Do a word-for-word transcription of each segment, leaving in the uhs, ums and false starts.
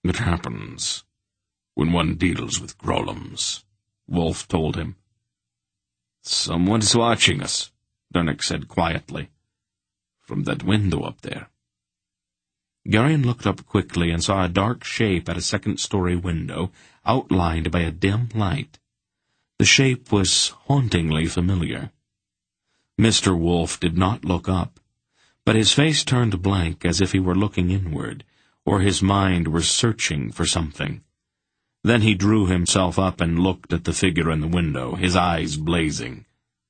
"It happens when one deals with Grollems," Wolf told him. "Someone's watching us," Dunnock said quietly. "From that window up there." Garion looked up quickly and saw a dark shape at a second-story window, outlined by a dim light. The shape was hauntingly familiar. Mister Wolf did not look up, but his face turned blank as if he were looking inward, or his mind were searching for something. Then he drew himself up and looked at the figure in the window, his eyes blazing.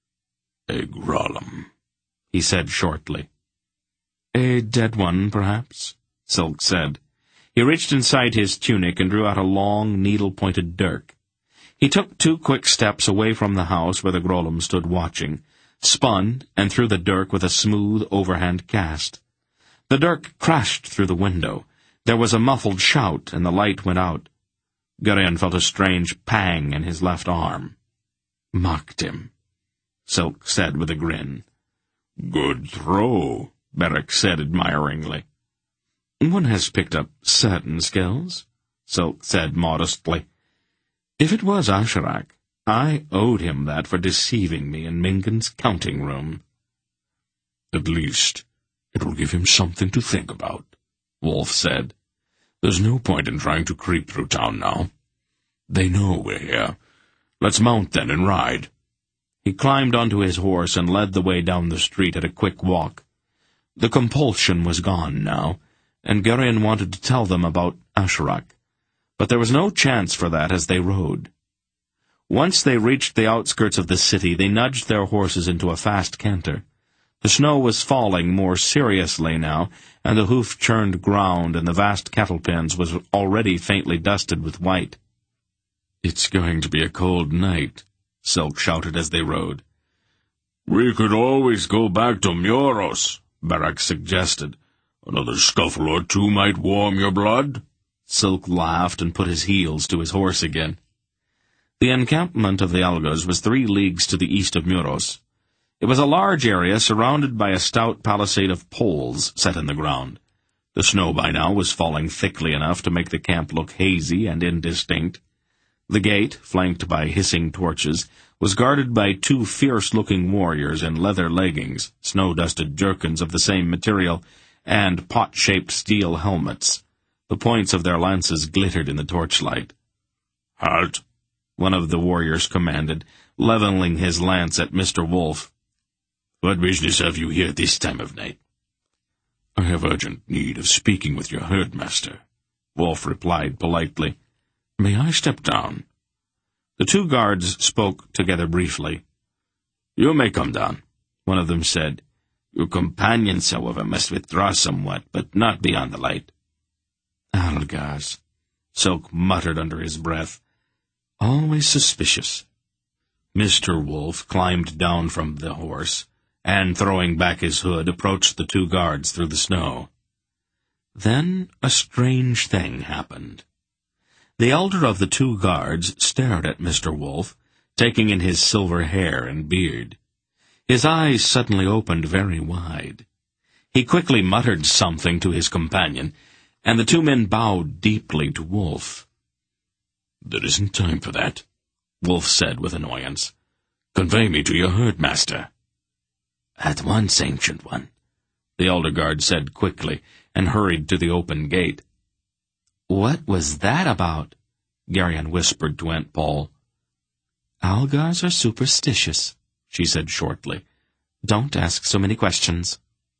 "A Grollem," he said shortly. "A dead one, perhaps," Silk said. He reached inside his tunic and drew out a long, needle-pointed dirk. He took two quick steps away from the house where the Grollem stood watching, spun, and threw the dirk with a smooth, overhand cast. The dirk crashed through the window. There was a muffled shout, and the light went out. Garion felt a strange pang in his left arm. "Mocked him," Silk said with a grin. "Good throw," Beric said admiringly. "One has picked up certain skills," Silk said modestly. "If it was Asherak, I owed him that for deceiving me in Mingan's counting room." "At least it will give him something to think about," Wolf said. "There's no point in trying to creep through town now. They know we're here. Let's mount then and ride." He climbed onto his horse and led the way down the street at a quick walk. The compulsion was gone now, and Garion wanted to tell them about Asherak, but there was no chance for that as they rode. Once they reached the outskirts of the city, they nudged their horses into a fast canter. The snow was falling more seriously now, and the hoof-churned ground in the vast cattle pens was already faintly dusted with white. "It's going to be a cold night," Silk shouted as they rode. "We could always go back to Muros," Beric suggested. "Another scuffle or two might warm your blood." Silk laughed and put his heels to his horse again. The encampment of the Algos was three leagues to the east of Muros. It was a large area surrounded by a stout palisade of poles set in the ground. The snow by now was falling thickly enough to make the camp look hazy and indistinct. The gate, flanked by hissing torches, was guarded by two fierce-looking warriors in leather leggings, snow-dusted jerkins of the same material, and pot-shaped steel helmets. The points of their lances glittered in the torchlight. "Halt!" one of the warriors commanded, leveling his lance at Mister Wolf. "What business have you here this time of night?" "I have urgent need of speaking with your herdmaster," Wolf replied politely. "May I step down?" The two guards spoke together briefly. "You may come down," one of them said. "Your companions, however, must withdraw somewhat, but not beyond the light." "Algars," Silk muttered under his breath. "Always suspicious." Mister Wolf climbed down from the horse, and, throwing back his hood, approached the two guards through the snow. Then a strange thing happened. The elder of the two guards stared at Mister Wolf, taking in his silver hair and beard. His eyes suddenly opened very wide. He quickly muttered something to his companion, and the two men bowed deeply to Wolf. "There isn't time for that," Wolf said with annoyance. "Convey me to your herdmaster." "At once, Ancient One," the elder guard said quickly, and hurried to the open gate. "What was that about?" Garion whispered to Aunt Paul. "Algars are superstitious," she said shortly. "Don't ask so many questions."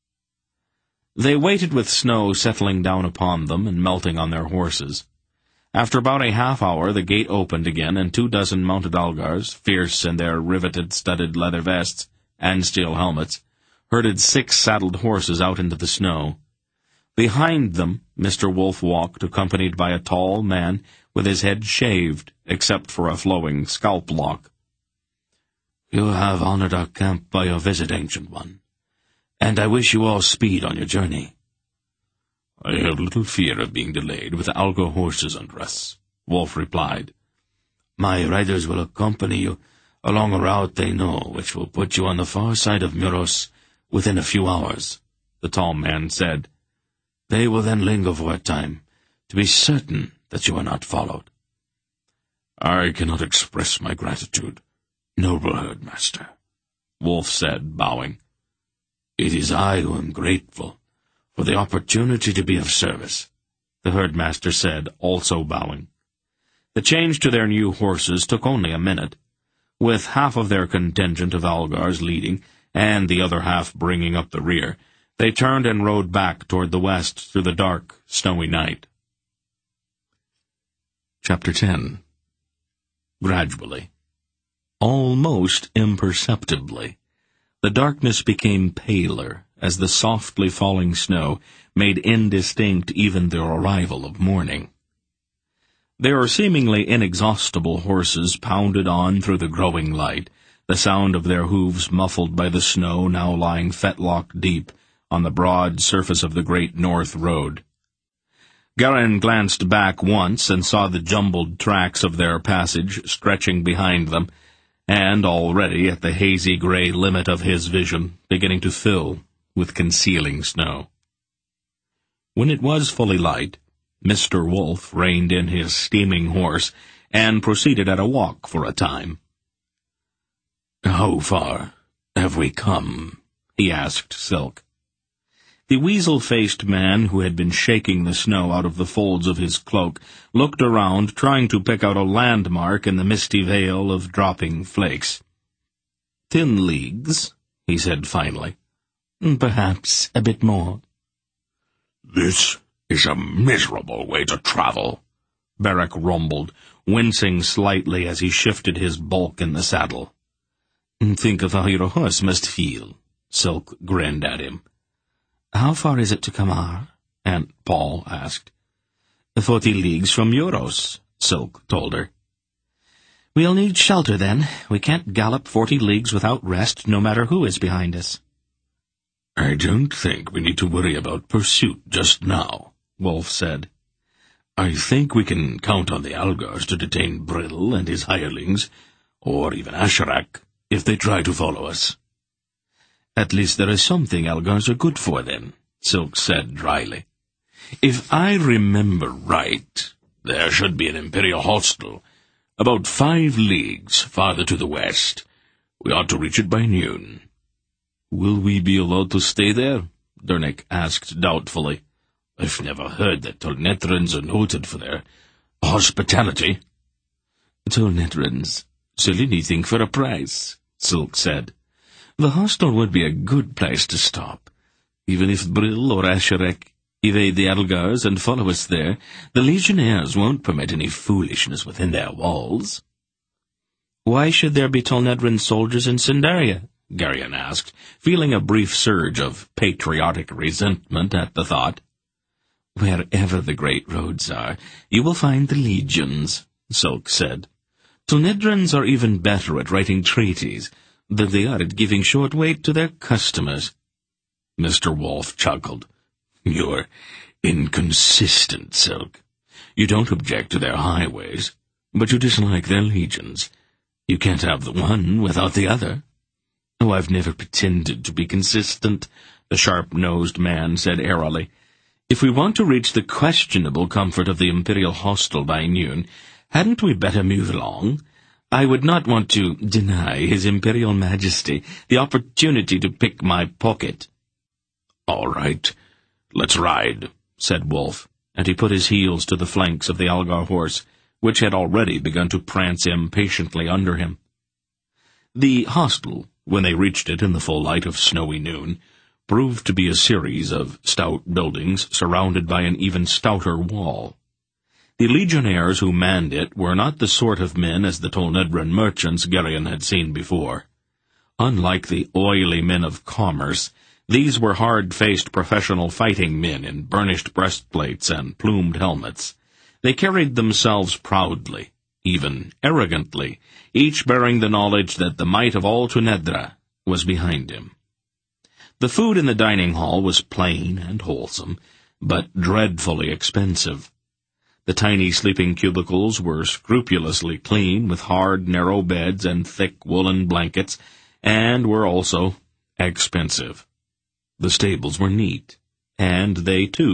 They waited with snow settling down upon them and melting on their horses. After about a half hour, the gate opened again, and two dozen mounted Algars, fierce in their riveted, studded leather vests and steel helmets, herded six saddled horses out into the snow. Behind them, Mister Wolf walked, accompanied by a tall man with his head shaved, except for a flowing scalp lock. "You have honored our camp by your visit, Ancient One, and I wish you all speed on your journey." "I have little fear of being delayed with Algo horses under us," Wolf replied. "My riders will accompany you along a route they know, which will put you on the far side of Muros within a few hours," the tall man said. "They will then linger for a time, to be certain that you are not followed." "I cannot express my gratitude, noble herdmaster," Wolf said, bowing. "It is I who am grateful for the opportunity to be of service," the herdmaster said, also bowing. The change to their new horses took only a minute. With half of their contingent of Algars leading, and the other half bringing up the rear, they turned and rode back toward the west through the dark, snowy night. Chapter ten. Gradually, almost imperceptibly, the darkness became paler as the softly falling snow made indistinct even the arrival of morning. Their seemingly inexhaustible horses pounded on through the growing light, the sound of their hooves muffled by the snow now lying fetlock deep on the broad surface of the great north road. Garin glanced back once and saw the jumbled tracks of their passage stretching behind them, and already at the hazy gray limit of his vision, beginning to fill with concealing snow. When it was fully light, Mister Wolf reined in his steaming horse and proceeded at a walk for a time. "How far have we come?" he asked Silk. The weasel-faced man who had been shaking the snow out of the folds of his cloak looked around, trying to pick out a landmark in the misty veil of dropping flakes. "Ten leagues," he said finally. "Perhaps a bit more." "This is a miserable way to travel," Beric rumbled, wincing slightly as he shifted his bulk in the saddle. "Think of how your horse must feel," Silk grinned at him. "How far is it to Kamar?" Aunt Paul asked. Forty leagues from Euros," Silk told her. "We'll need shelter, then. We can't gallop forty leagues without rest, no matter who is behind us." "I don't think we need to worry about pursuit just now," Wolf said. "I think we can count on the Algars to detain Brill and his hirelings, or even Asherak, if they try to follow us." "At least there is something Algars are good for, then," Silk said dryly. "If I remember right, there should be an Imperial hostel, about five leagues farther to the west. We ought to reach it by noon." "Will we be allowed to stay there?" Dernick asked doubtfully. "I've never heard that Tolnetrans are noted for their hospitality." "Tolnetrans, sell anything for a price," Silk said. "The hostel would be a good place to stop. Even if Brill or Asherak evade the Algars and follow us there, the Legionnaires won't permit any foolishness within their walls." "Why should there be Tolnedran soldiers in Sindaria?" Garion asked, feeling a brief surge of patriotic resentment at the thought. "Wherever the great roads are, you will find the legions," Silk said. "Tolnedrans are even better at writing treaties than they are at giving short weight to their customers." Mister Wolf chuckled. "You're inconsistent, Silk. You don't object to their highways, but you dislike their legions. You can't have the one without the other." "Oh, I've never pretended to be consistent," the sharp-nosed man said airily. "If we want to reach the questionable comfort of the Imperial hostel by noon, hadn't we better move along? I would not want to deny His Imperial Majesty the opportunity to pick my pocket." "All right, let's ride," said Wolf, and he put his heels to the flanks of the Algar horse, which had already begun to prance impatiently under him. The hostel, when they reached it in the full light of snowy noon, proved to be a series of stout buildings surrounded by an even stouter wall. The legionnaires who manned it were not the sort of men as the Tolnedran merchants Gerion had seen before. Unlike the oily men of commerce, these were hard-faced professional fighting men in burnished breastplates and plumed helmets. They carried themselves proudly, even arrogantly, each bearing the knowledge that the might of all Tunedra was behind him. The food in the dining hall was plain and wholesome, but dreadfully expensive. The tiny sleeping cubicles were scrupulously clean, with hard, narrow beds and thick woolen blankets, and were also expensive. The stables were neat, and they, too,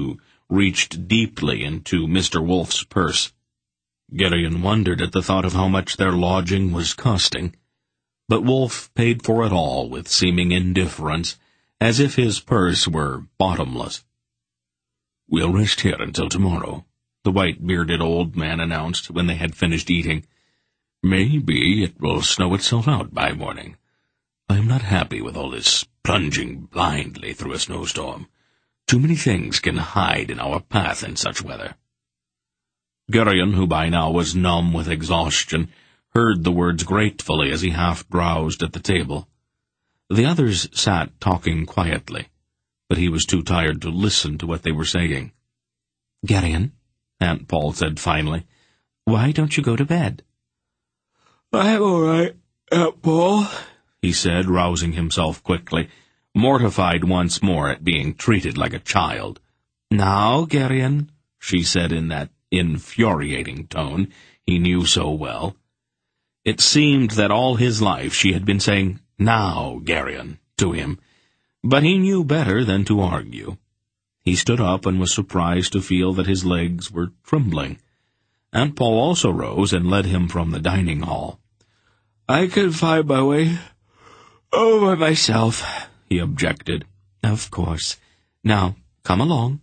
reached deeply into Mister Wolf's purse. Geryon wondered at the thought of how much their lodging was costing, but Wolf paid for it all with seeming indifference, as if his purse were bottomless. "We'll rest here until tomorrow," the white-bearded old man announced when they had finished eating. "Maybe it will snow itself out by morning. I am not happy with all this plunging blindly through a snowstorm. Too many things can hide in our path in such weather." Geryon, who by now was numb with exhaustion, heard the words gratefully as he half-drowsed at the table. The others sat talking quietly, but he was too tired to listen to what they were saying. "Geryon," Aunt Paul said finally, "why don't you go to bed?" "I'm all right, Aunt Paul," he said, rousing himself quickly, mortified once more at being treated like a child. "Now, Geryon," she said in that infuriating tone he knew so well. It seemed that all his life she had been saying, "Now, Geryon," to him, but he knew better than to argue. He stood up and was surprised to feel that his legs were trembling. Aunt Paul also rose and led him from the dining hall. "I can find my way over myself," he objected. "Of course. Now, come along."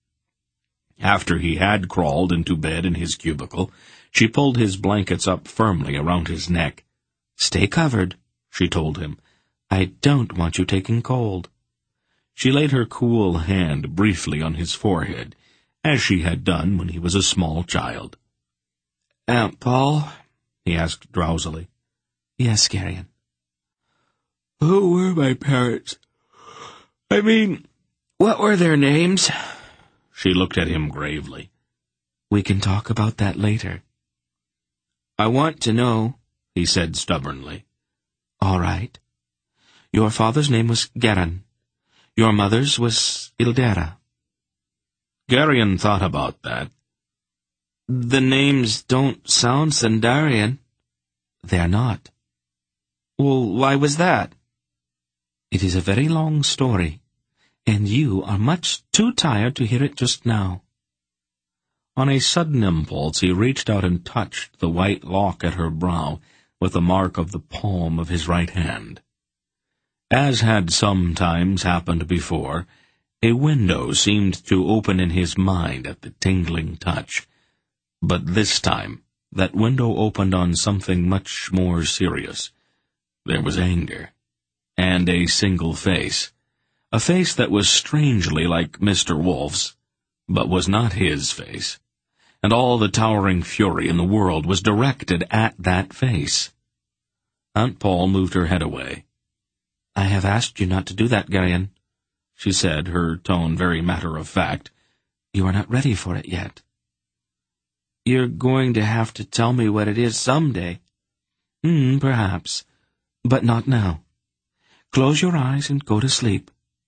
After he had crawled into bed in his cubicle, she pulled his blankets up firmly around his neck. "Stay covered," she told him. "I don't want you taking cold." She laid her cool hand briefly on his forehead, as she had done when he was a small child. "Aunt Paul?" he asked drowsily. "Yes, Geryon." "Who were my parents? I mean, what were their names?" She looked at him gravely. "We can talk about that later." "I want to know," he said stubbornly. "All right. Your father's name was Geran. Your mother's was Ildera." Geryon thought about that. "The names don't sound Sandarian." "They're not." "Well, why was that?" "It is a very long story, and you are much too tired to hear it just now." On a sudden impulse he reached out and touched the white lock at her brow with the mark of the palm of his right hand. As had sometimes happened before, a window seemed to open in his mind at the tingling touch. But this time that window opened on something much more serious. There was anger, and a single face. A face that was strangely like Mister Wolf's, but was not his face, and all the towering fury in the world was directed at that face. Aunt Paul moved her head away. "I have asked you not to do that, Geryon," she said, her tone very matter-of-fact. "You are not ready for it yet." "You're going to have to tell me what it is someday." Hmm, perhaps, but not now. Close your eyes and go to sleep."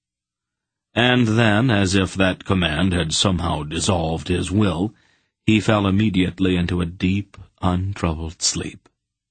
And then, as if that command had somehow dissolved his will, he fell immediately into a deep, untroubled sleep.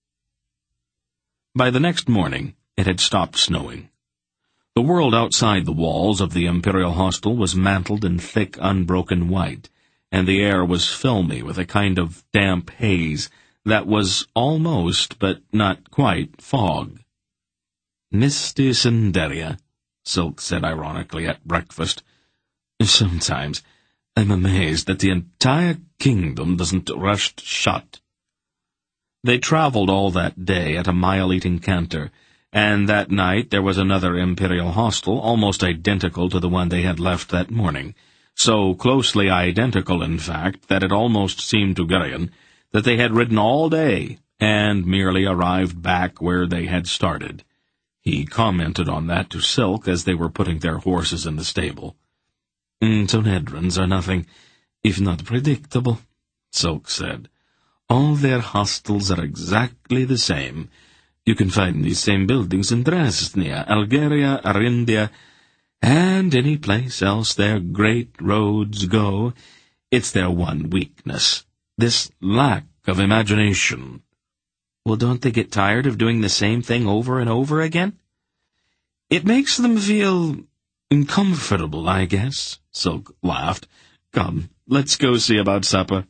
By the next morning, it had stopped snowing. The world outside the walls of the Imperial Hostel was mantled in thick, unbroken white, and the air was filmy with a kind of damp haze that was almost, but not quite, fog. "Misty Cinderia," Silk said ironically at breakfast. "Sometimes I'm amazed that the entire kingdom doesn't rush shut." They traveled all that day at a mile-eating canter, and that night there was another Imperial Hostel, almost identical to the one they had left that morning, so closely identical, in fact, that it almost seemed to Geryon that they had ridden all day and merely arrived back where they had started. He commented on that to Silk as they were putting their horses in the stable. "Tonedrons are nothing, if not predictable," Silk said. "All their hostels are exactly the same. You can find these same buildings in Dresnia, Algeria, Arindia, and any place else their great roads go. It's their one weakness, this lack of imagination." "Well, don't they get tired of doing the same thing over and over again?" "It makes them feel uncomfortable, I guess," Silk laughed. Come, let's go see about supper."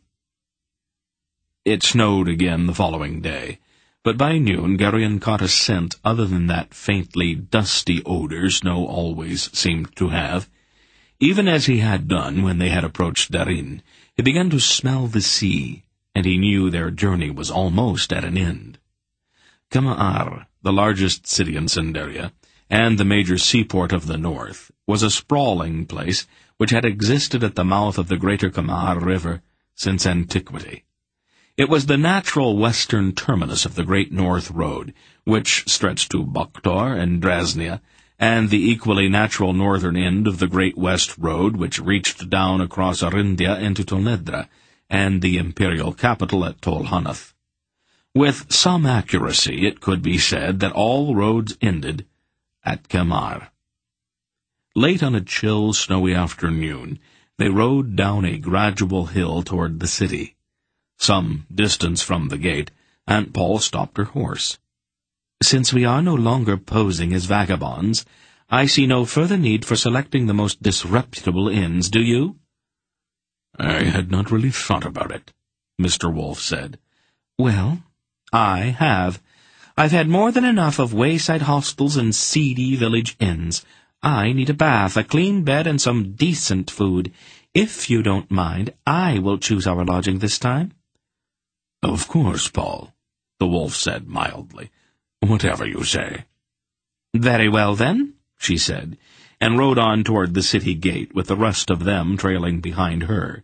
It snowed again the following day, but by noon Geryon caught a scent other than that faintly dusty odor snow always seemed to have. Even as he had done when they had approached Darin, he began to smell the sea, and he knew their journey was almost at an end. Kama'ar, the largest city in Cinderia, and the major seaport of the north, was a sprawling place which had existed at the mouth of the greater Kama'ar River since antiquity. It was the natural western terminus of the Great North Road, which stretched to Bakhtor and Drasnia, and the equally natural northern end of the Great West Road, which reached down across Arindia into Tonedra, and the imperial capital at Tol-Hanath. With some accuracy it could be said that all roads ended at Kamar. Late on a chill, snowy afternoon, they rode down a gradual hill toward the city. Some distance from the gate, Aunt Paul stopped her horse. "Since we are no longer posing as vagabonds, I see no further need for selecting the most disreputable inns, do you?" "I had not really thought about it," Mister Wolf said. "Well, I have. I've had more than enough of wayside hostels and seedy village inns. I need a bath, a clean bed, and some decent food. If you don't mind, I will choose our lodging this time." "Of course, Paul," the wolf said mildly. "Whatever you say." "Very well, then," she said, and rode on toward the city gate, with the rest of them trailing behind her.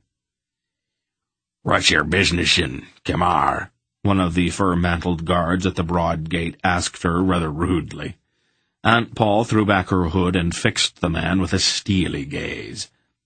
"What's your business in Kamar?" one of the fur-mantled guards at the broad gate asked her rather rudely. Aunt Paul threw back her hood and fixed the man with a steely gaze.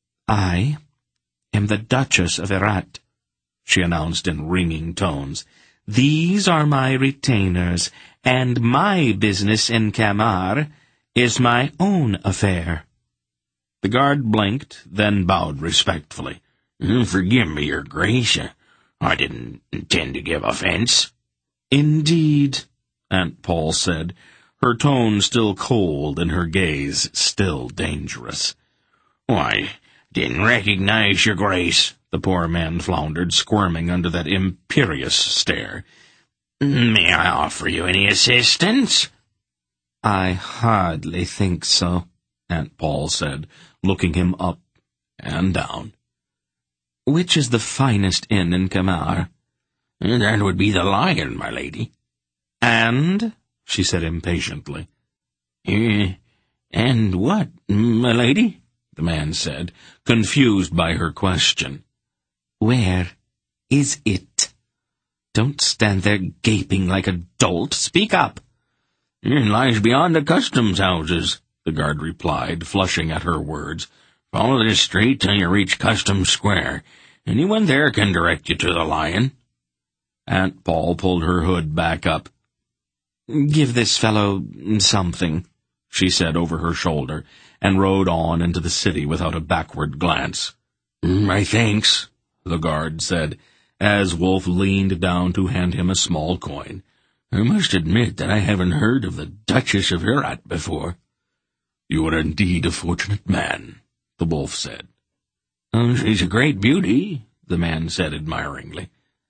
"I am the Duchess of Erat," she announced in ringing tones. "These are my retainers, and my business in Kamar is my own affair." The guard blinked, then bowed respectfully. "Forgive me, Your Grace. I didn't intend to give offense." "Indeed," Aunt Paul said, her tone still cold and her gaze still dangerous. "Why, didn't recognize Your Grace," the poor man floundered, squirming under that imperious stare. "May I offer you any assistance?" "I hardly think so," Aunt Paul said, looking him up and down. "Which is the finest inn in Kamar?" "That would be the Lion, my lady." "And?" she said impatiently. Uh, and what, my lady?" the man said, confused by her question. "Where is it? Don't stand there gaping like a dolt. Speak up." "It lies beyond the customs houses," the guard replied, flushing at her words. "Follow this street till you reach Customs Square. Anyone there can direct you to the Lion." Aunt Paul pulled her hood back up. "Give this fellow something," she said over her shoulder, and rode on into the city without a backward glance. "My thanks," the guard said, as Wolf leaned down to hand him a small coin. "I must admit that I haven't heard of the Duchess of Herat before." "You are indeed a fortunate man," the wolf said. Oh, "she's a great beauty," the man said admiringly.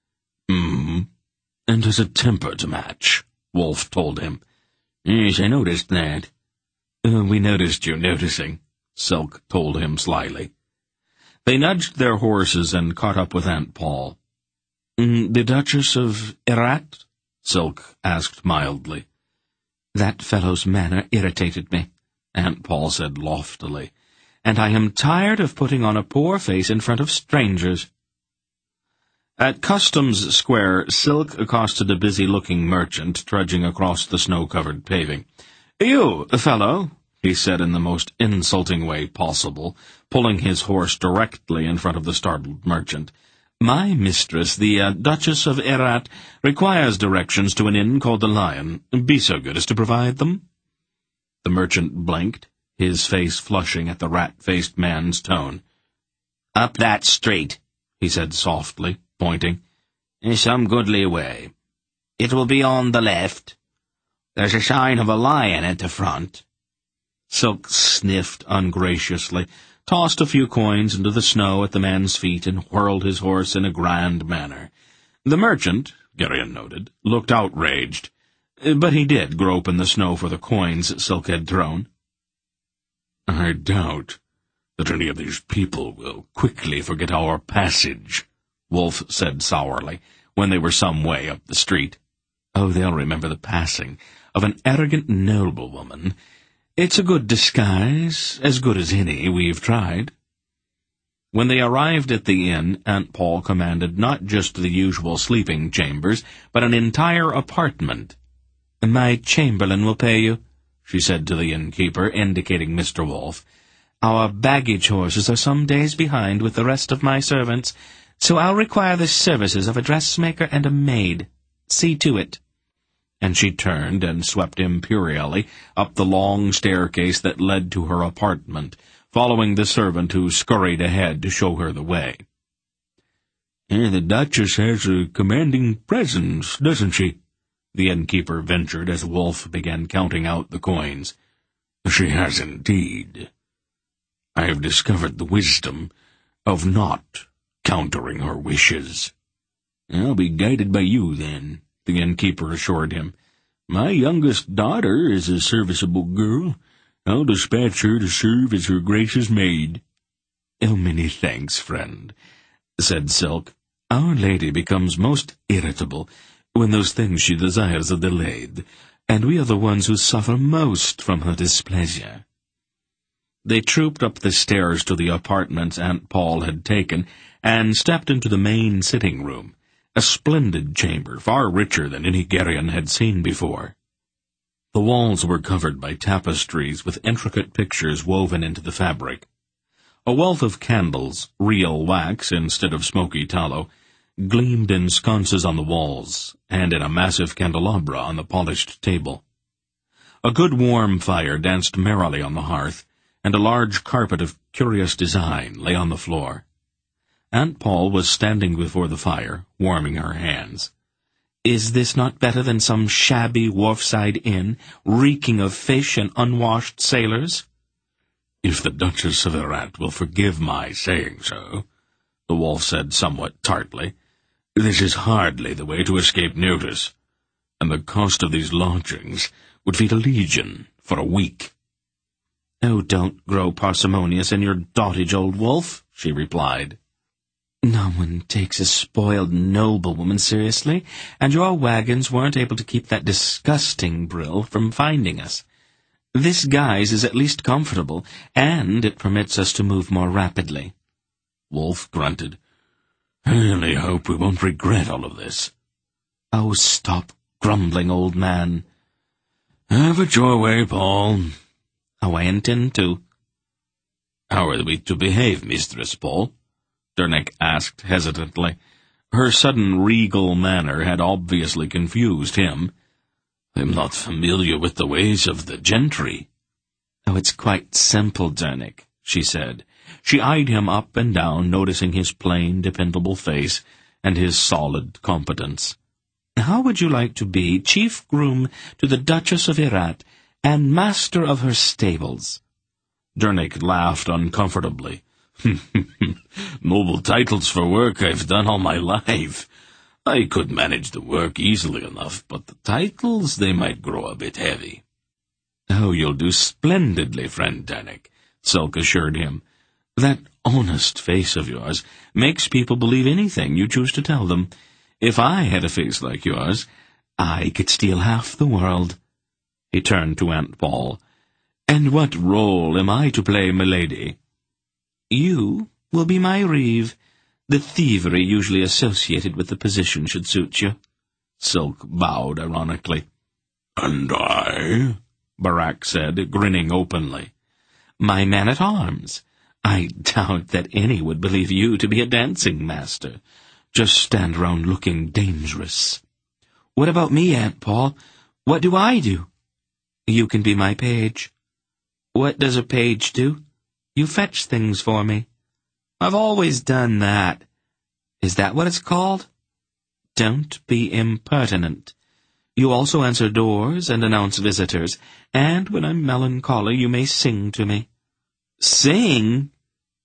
"Hmm, and has a temper to match," Wolf told him. "Yes, I noticed that." Uh, we noticed you noticing," Silk told him slyly. They nudged their horses and caught up with Aunt Paul. Mm, "The Duchess of Herat?" Silk asked mildly. "That fellow's manner irritated me," Aunt Paul said loftily, "and I am tired of putting on a poor face in front of strangers." At Customs Square, Silk accosted a busy-looking merchant trudging across the snow-covered paving. "You, fellow," he said in the most insulting way possible, pulling his horse directly in front of the startled merchant. "My mistress, the uh, Duchess of Herat, requires directions to an inn called the Lion. Be so good as to provide them." The merchant blinked, his face flushing at the rat-faced man's tone. "Up that street," he said softly, pointing. "Some goodly way. It will be on the left. There's a sign of a lion at the front." Silk sniffed ungraciously. tossed a few coins into the snow at the man's feet, and whirled his horse in a grand manner. The merchant, Geryon noted, looked outraged, but he did grope in the snow for the coins Silk had thrown. "I doubt that any of these people will quickly forget our passage," Wolf said sourly, when they were some way up the street. "Oh, they'll remember the passing of an arrogant noblewoman. It's a good disguise, as good as any we've tried." When they arrived at the inn, Aunt Paul commanded not just the usual sleeping chambers, but an entire apartment. "My chamberlain will pay you," she said to the innkeeper, indicating Mister Wolf. "Our baggage horses are some days behind with the rest of my servants, so I'll require the services of a dressmaker and a maid. See to it." And she turned and swept imperially up the long staircase that led to her apartment, following the servant who scurried ahead to show her the way. "And the Duchess has a commanding presence, doesn't she?" the innkeeper ventured as Wolf began counting out the coins. "She has indeed. I have discovered the wisdom of not countering her wishes." "I'll be guided by you, then," the innkeeper assured him. "My youngest daughter is a serviceable girl. I'll dispatch her to serve as her Grace's maid." "Oh, many thanks, friend," said Silk. "Our lady becomes most irritable when those things she desires are delayed, and we are the ones who suffer most from her displeasure." They trooped up the stairs to the apartments Aunt Paul had taken, and stepped into the main sitting room, a splendid chamber, far richer than any Geryon had seen before. The walls were covered by tapestries with intricate pictures woven into the fabric. A wealth of candles, real wax instead of smoky tallow, gleamed in sconces on the walls, and in a massive candelabra on the polished table. A good warm fire danced merrily on the hearth, and a large carpet of curious design lay on the floor. Aunt Paul was standing before the fire, warming her hands. "Is this not better than some shabby wharfside inn, reeking of fish and unwashed sailors?" "If the Duchess of Herat will forgive my saying so," the Wolf said somewhat tartly, "this is hardly the way to escape notice, and the cost of these lodgings would feed a legion for a week." "Oh, don't grow parsimonious in your dotage, old Wolf," she replied. "No one takes a spoiled noblewoman seriously, and your wagons weren't able to keep that disgusting Brill from finding us. This guise is at least comfortable, and it permits us to move more rapidly." Wolf grunted. "I only hope we won't regret all of this." "Oh, stop grumbling, old man." "Have it your way, Paul." "Oh, I intend to." "How are we to behave, Mistress Paul?" Dernick asked hesitantly. Her sudden regal manner had obviously confused him. "I'm not familiar with the ways of the gentry." "Oh, it's quite simple, Dernick," she said. She eyed him up and down, noticing his plain, dependable face and his solid competence. "How would you like to be chief groom to the Duchess of Herat and master of her stables?" Dernick laughed uncomfortably. "Noble titles for work I've done all my life. I could manage the work easily enough, but the titles, they might grow a bit heavy." "Oh, you'll do splendidly, friend Dernick," Silk assured him. "That honest face of yours makes people believe anything you choose to tell them. If I had a face like yours, I could steal half the world." He turned to Aunt Paul. "And what role am I to play, milady?" "You will be my Reeve. The thievery usually associated with the position should suit you." Silk bowed ironically. "And I?" Barak said, grinning openly. "My man-at-arms. I doubt that any would believe you to be a dancing master. Just stand around looking dangerous." "What about me, Aunt Paul? What do I do?" "You can be my page." "What does a page do?" "You fetch things for me." "I've always done that." "Is that what it's called?" "Don't be impertinent. You also answer doors and announce visitors, and when I'm melancholy you may sing to me." "Sing?"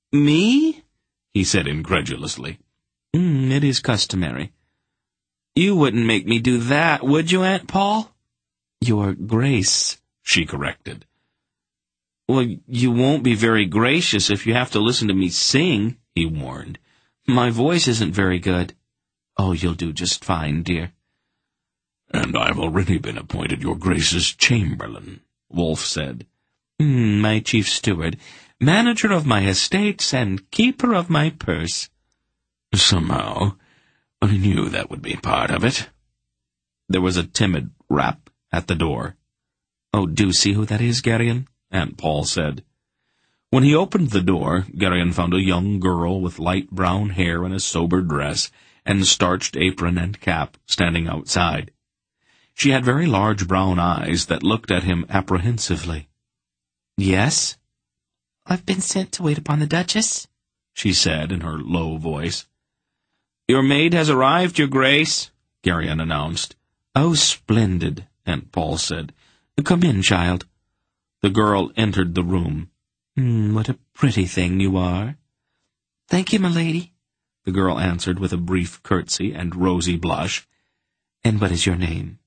Me? he said incredulously. Mm, it is customary. You wouldn't make me do that, would you, Aunt Paul? Your Grace, she corrected. Well, you won't be very gracious if you have to listen to me sing, he warned. My voice isn't very good. Oh, you'll do just fine, dear. And I've already been appointed your Grace's Chamberlain, Wolf said. Mm, my chief steward, manager of my estates, and keeper of my purse. Somehow, I knew that would be part of it. There was a timid rap at the door. Oh, do see who that is, Geryon? Aunt Paul said. When he opened the door, Geryon found a young girl with light brown hair in a sober dress and starched apron and cap standing outside. She had very large brown eyes that looked at him apprehensively. Yes? I've been sent to wait upon the Duchess, she said in her low voice. Your maid has arrived, Your Grace, Geryon announced. Oh, splendid, Aunt Paul said. Come in, child. The girl entered the room. Mm, what a pretty thing you are. Thank you, my lady, the girl answered with a brief curtsy and rosy blush. And what is your name?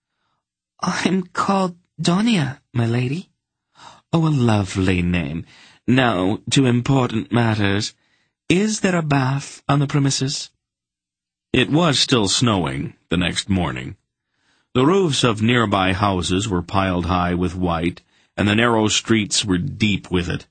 I'm called Donia, my lady. Oh, a lovely name. Now, to important matters. Is there a bath on the premises? It was still snowing the next morning. The roofs of nearby houses were piled high with white, and the narrow streets were deep with it.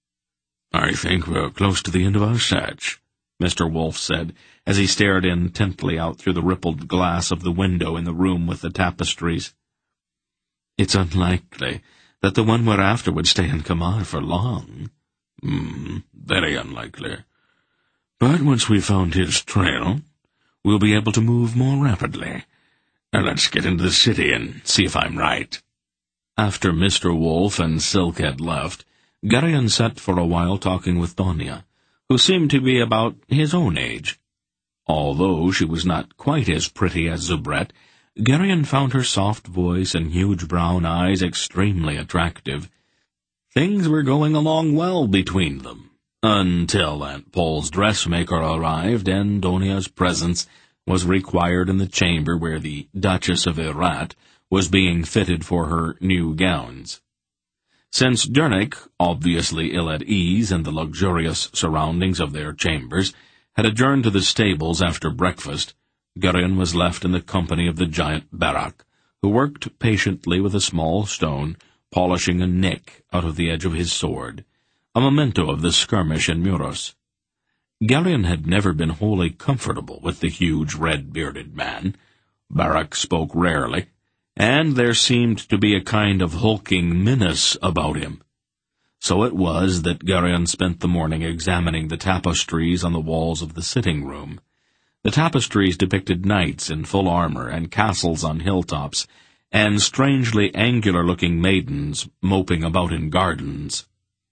I think we're close to the end of our search, Mister Wolf said, as he stared intently out through the rippled glass of the window in the room with the tapestries. It's unlikely that the one we're after would stay in Kamar for long. Hmm, very unlikely. But once we've found his trail, we'll be able to move more rapidly. Now let's get into the city and see if I'm right. After Mister Wolf and Silk had left, Geryon sat for a while talking with Donia, who seemed to be about his own age. Although she was not quite as pretty as Zubret, Geryon found her soft voice and huge brown eyes extremely attractive. Things were going along well between them, until Aunt Paul's dressmaker arrived and Donia's presence was required in the chamber where the Duchess of Herat was being fitted for her new gowns. Since Dernick, obviously ill at ease in the luxurious surroundings of their chambers, had adjourned to the stables after breakfast, Geryon was left in the company of the giant Barak, who worked patiently with a small stone, polishing a nick out of the edge of his sword, a memento of the skirmish in Muros. Geryon had never been wholly comfortable with the huge red-bearded man. Barak spoke rarely, and there seemed to be a kind of hulking menace about him. So it was that Geryon spent the morning examining the tapestries on the walls of the sitting-room. The tapestries depicted knights in full armor and castles on hilltops, and strangely angular-looking maidens moping about in gardens.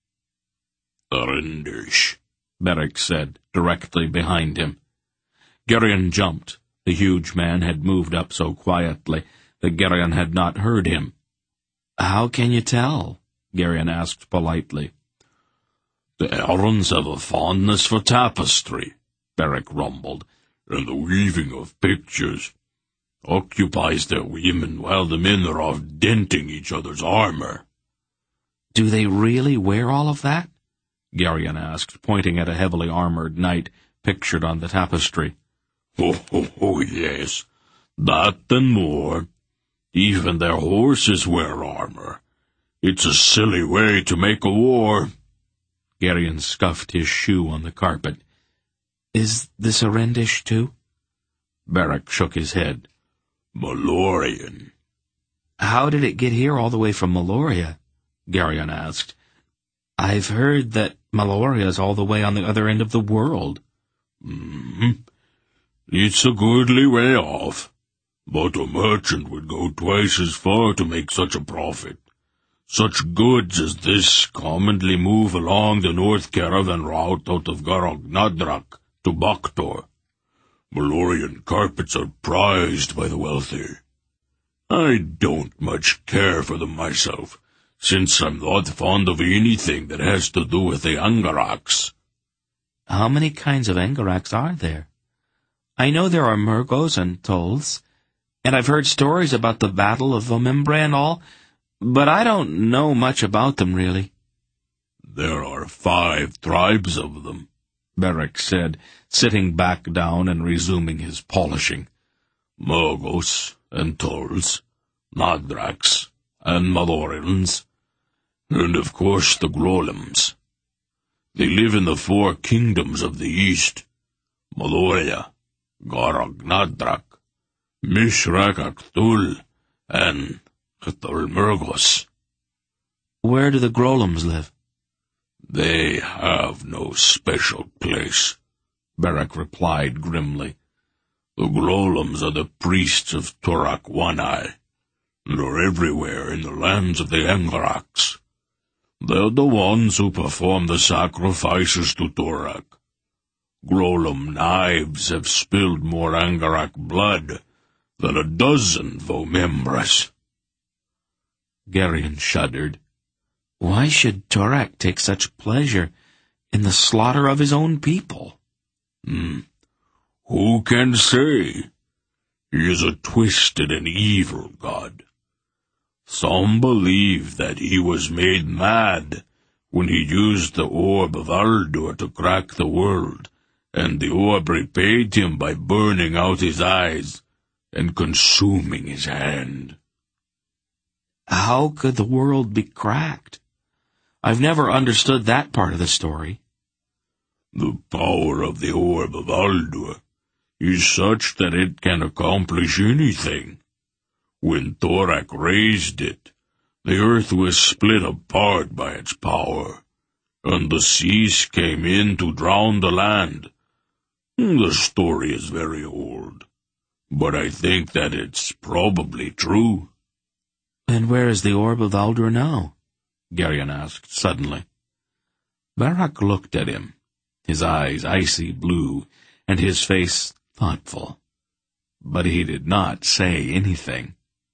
"Arendish," Barak said, directly behind him. Geryon jumped. The huge man had moved up so quietly that Geryon had not heard him. "How can you tell?" Geryon asked politely. "The Arons have a fondness for tapestry," Barak rumbled, "and the weaving of pictures. Occupies their women while the men are off denting each other's armor." "Do they really wear all of that?" Geryon asked, pointing at a heavily armored knight pictured on the tapestry. "Oh, oh, oh, yes, that and more. Even their horses wear armor. It's a silly way to make a war." Geryon scuffed his shoe on the carpet. "Is this Arendish, too?" Barak shook his head. "Malorian." "How did it get here all the way from Meloria?" Geryon asked. "I've heard that Meloria's all the way on the other end of the world." Mm-hmm. "It's a goodly way off, but a merchant would go twice as far to make such a profit. Such goods as this commonly move along the north caravan route out of Garog Nadrak to Bakhtor. Melorian carpets are prized by the wealthy. I don't much care for them myself, since I'm not fond of anything that has to do with the Angaraks," How many kinds of Angaraks are there? I know there are Murgos and Tolls, and I've heard stories about the Battle of Vomimbre and all, but I don't know much about them, really. There are five tribes of them, Beric said, sitting back down and resuming his polishing. Murgos and Tolls, Nadraks and Malorans, and of course the Grolims. They live in the four kingdoms of the east, Maloria, Garag Nadrak, Mishrak-Aktul, and Cthulmurgos. Where do the Grolims live? They have no special place, Beric replied grimly. The Grolims are the priests of Torak Wanai, and are everywhere in the lands of the Angaraks. They're the ones who perform the sacrifices to Torak. Grolim knives have spilled more Angarak blood than a dozen Vomimbras. Garion shuddered. Why should Torak take such pleasure in the slaughter of his own people? Hmm. Who can say? He is a twisted and evil god. Some believe that he was made mad when he used the Orb of Aldur to crack the world, and the orb repaid him by burning out his eyes and consuming his hand. How could the world be cracked? I've never understood that part of the story. The power of the Orb of Aldur is such that it can accomplish anything. When Torak raised it, the earth was split apart by its power, and the seas came in to drown the land. The story is very old, but I think that it's probably true. And where is the Orb of Aldur now? Garion asked suddenly. Beric looked at him, his eyes icy blue, and his face thoughtful. But he did not say anything.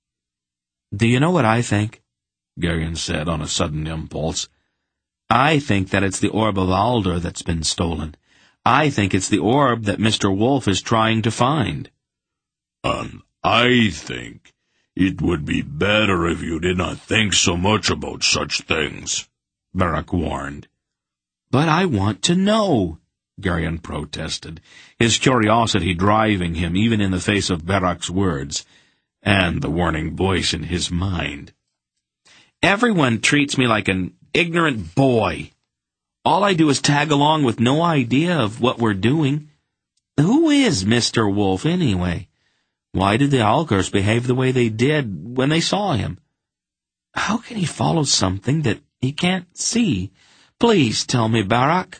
Do you know what I think? Garion said on a sudden impulse. I think that it's the Orb of Aldur that's been stolen. I think it's the orb that Mister Wolf is trying to find. And I think it would be better if you did not think so much about such things, Beric warned. But I want to know, Garion protested, his curiosity driving him even in the face of Beric's words, and the warning voice in his mind. Everyone treats me like an ignorant boy. All I do is tag along with no idea of what we're doing. Who is Mister Wolf, anyway? Why did the Algars behave the way they did when they saw him? How can he follow something that he can't see? Please tell me, Beric.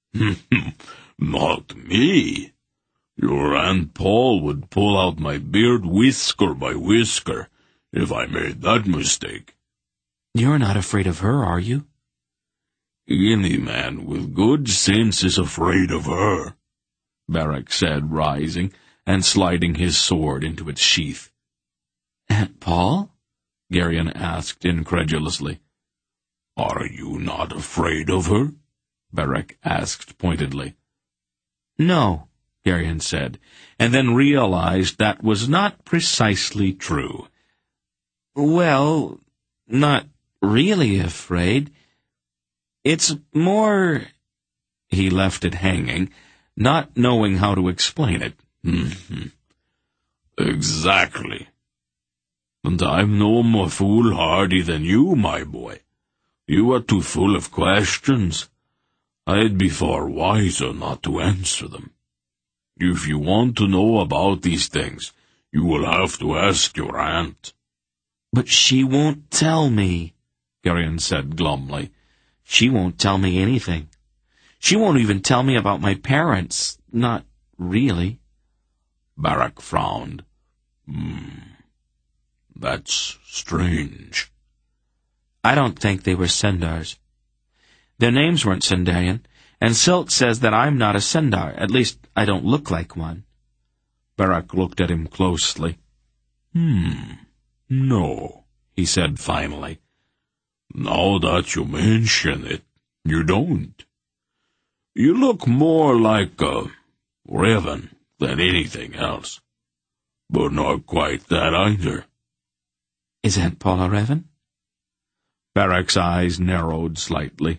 Not me. Your Aunt Paul would pull out my beard whisker by whisker if I made that mistake. You're not afraid of her, are you? Any man with good sense is afraid of her, Beric said, rising and sliding his sword into its sheath. Aunt Paul? Garion asked incredulously. Are you not afraid of her? Beric asked pointedly. No, Garion said, and then realized that was not precisely true. Well, not really afraid. It's more... He left it hanging, not knowing how to explain it. Mm-hmm. Exactly. And I'm no more foolhardy than you, my boy. You are too full of questions. I'd be far wiser not to answer them. If you want to know about these things, you will have to ask your aunt. But she won't tell me, Garion said glumly. She won't tell me anything. She won't even tell me about my parents. Not really. Beric frowned. Hmm. That's strange. I don't think they were Sendars. Their names weren't Sendarian, and Silt says that I'm not a Sendar. At least, I don't look like one. Beric looked at him closely. Hmm. No, he said finally. Now that you mention it, you don't. You look more like a raven than anything else, but not quite that either. Is Aunt Paul a raven? Beric's eyes narrowed slightly.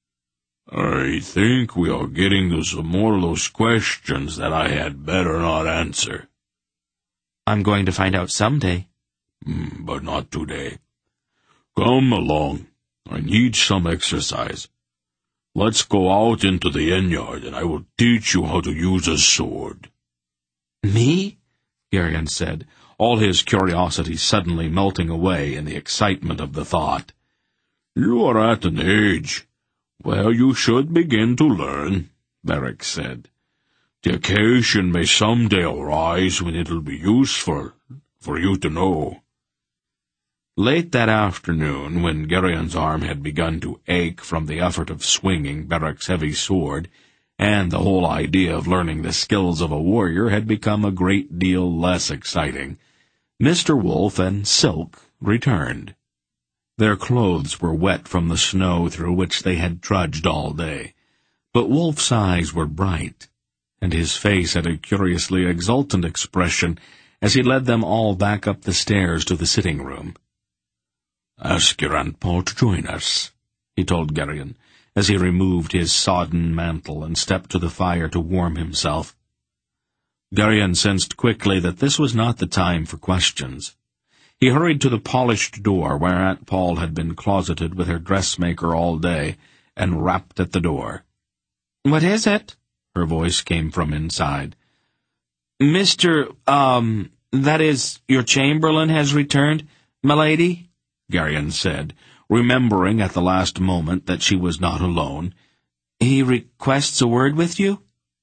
I think we are getting to some more of those questions that I had better not answer. I'm going to find out someday. Mm, but not today. Come along. I need some exercise. Let's go out into the inn yard, and I will teach you how to use a sword. Me? Garion said, all his curiosity suddenly melting away in the excitement of the thought. You are at an age where you should begin to learn, Beric said. The occasion may someday arise when it will be useful for you to know. Late that afternoon, when Gerion's arm had begun to ache from the effort of swinging Beric's heavy sword, and the whole idea of learning the skills of a warrior had become a great deal less exciting, Mister Wolf and Silk returned. Their clothes were wet from the snow through which they had trudged all day, but Wolf's eyes were bright, and his face had a curiously exultant expression as he led them all back up the stairs to the sitting-room. "Ask your Aunt Paul to join us," he told Garion, as he removed his sodden mantle and stepped to the fire to warm himself. Garion sensed quickly that this was not the time for questions. He hurried to the polished door where Aunt Paul had been closeted with her dressmaker all day, and rapped at the door. "What is it?" her voice came from inside. Mister, um, that is, your chamberlain has returned, milady?" Garion said, remembering at the last moment that she was not alone. "He requests a word with you?"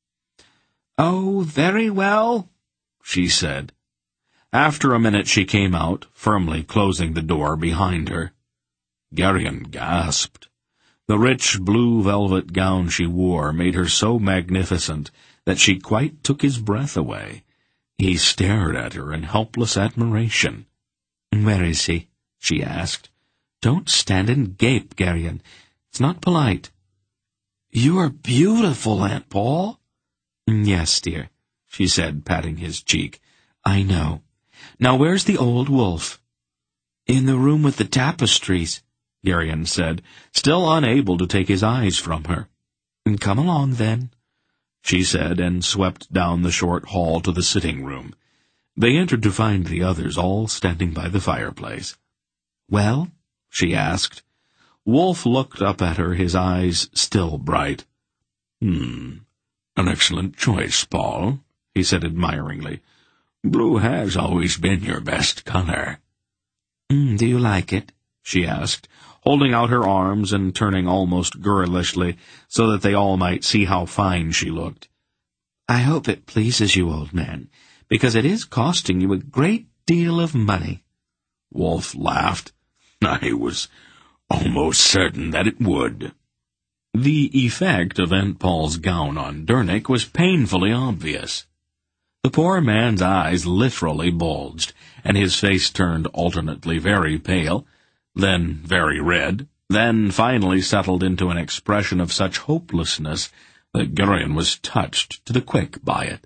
"Oh, very well," she said. After a minute she came out, firmly closing the door behind her. Garion gasped. The rich blue velvet gown she wore made her so magnificent that she quite took his breath away. He stared at her in helpless admiration. "Where is he?" she asked. "Don't stand and gape, Garion. It's not polite." "You are beautiful, Aunt Paul." "Yes, dear," she said, patting his cheek. "I know. Now where's the old wolf?" "In the room with the tapestries," Garion said, still unable to take his eyes from her. "Come along, then," she said, and swept down the short hall to the sitting-room. They entered to find the others all standing by the fireplace. "Well?" she asked. Wolf looked up at her, his eyes still bright. Hmm, an excellent choice, Paul," he said admiringly. "Blue has always been your best color." Mm, "Do you like it?" she asked, holding out her arms and turning almost girlishly so that they all might see how fine she looked. "I hope it pleases you, old man, because it is costing you a great deal of money." Wolf laughed. "I was almost certain that it would." The effect of Aunt Paul's gown on Dernick was painfully obvious. The poor man's eyes literally bulged, and his face turned alternately very pale, then very red, then finally settled into an expression of such hopelessness that Garion was touched to the quick by it.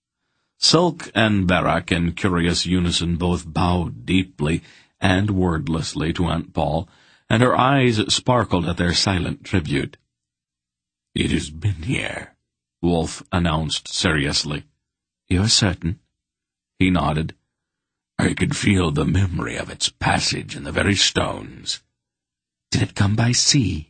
Silk and Beric in curious unison both bowed deeply and wordlessly to Aunt Paul, and her eyes sparkled at their silent tribute. "It has been here," Wolf announced seriously. "You're certain?" He nodded. "I could feel the memory of its passage in the very stones." "Did it come by sea?"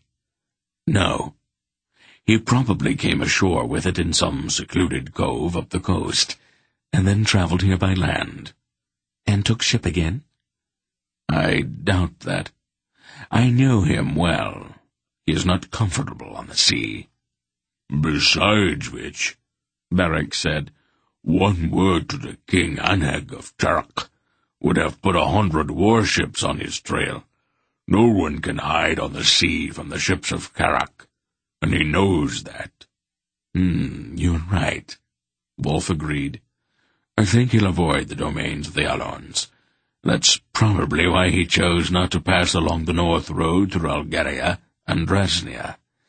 "No. He probably came ashore with it in some secluded cove up the coast, and then traveled here by land." "And took ship again?" "I doubt that. I know him well. He is not comfortable on the sea." "Besides which," Beric said, "one word to the King Anheg of Tarak would have put a hundred warships on his trail. No one can hide on the sea from the ships of Karak, and he knows that." Hmm, you're right," Wolf agreed. "I think he'll avoid the domains of the Alons. That's probably why he chose not to pass along the north road through Algeria and Dresnia.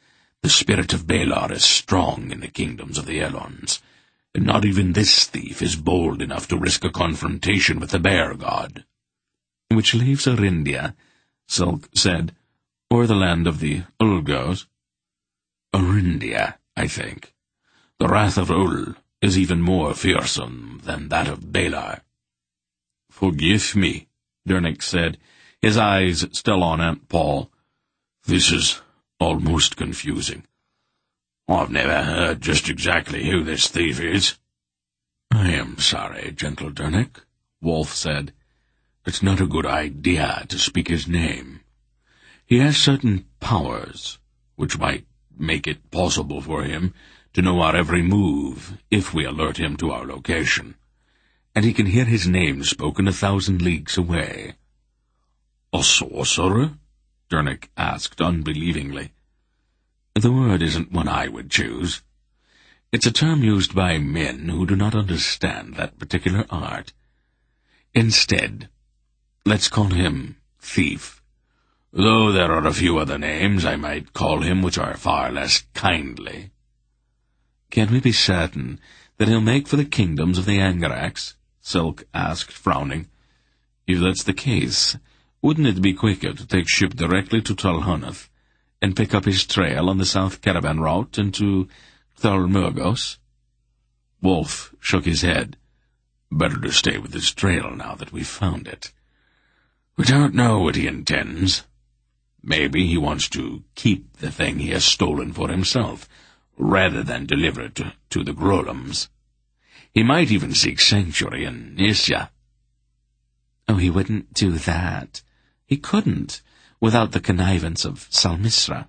The spirit of Balar is strong in the kingdoms of the Elrons, and not even this thief is bold enough to risk a confrontation with the bear god. Which leaves Arindia, Silk said, or the land of the Ulgos. Arindia, I think. The wrath of Ul is even more fearsome than that of Balar. Forgive me, Dernick said, his eyes still on Aunt Paul. This is almost confusing. I've never heard just exactly who this thief is. I am sorry, gentle Dernick, Wolf said. It's not a good idea to speak his name. He has certain powers, which might make it possible for him to know our every move if we alert him to our location, and he can hear his name spoken a thousand leagues away. A sorcerer? Dernick asked unbelievingly. The word isn't one I would choose. It's a term used by men who do not understand that particular art. Instead, let's call him Thief, though there are a few other names I might call him which are far less kindly. Can we be certain that he'll make for the kingdoms of the Angarax? Silk asked, frowning. If that's the case, wouldn't it be quicker to take ship directly to Talhanath and pick up his trail on the south caravan route into Thalmurgos? Wolf shook his head. Better to stay with his trail now that we've found it. We don't know what he intends. Maybe he wants to keep the thing he has stolen for himself, rather than deliver it to, to the Grolums. He might even seek sanctuary in Isya. Oh, he wouldn't do that. He couldn't, without the connivance of Salmisra.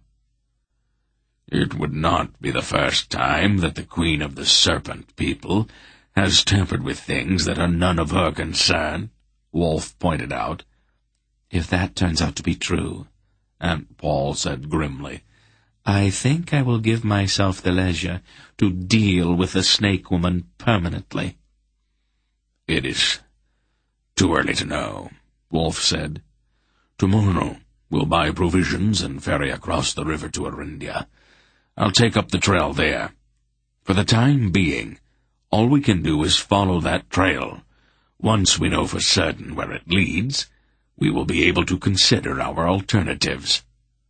It would not be the first time that the Queen of the Serpent People has tampered with things that are none of her concern, Wolf pointed out. If that turns out to be true, Aunt Paul said grimly, I think I will give myself the leisure to deal with the Snake Woman permanently. It is too early to know, Wolf said. Tomorrow we'll buy provisions and ferry across the river to Arindia. I'll take up the trail there. For the time being, all we can do is follow that trail. Once we know for certain where it leads, we will be able to consider our alternatives.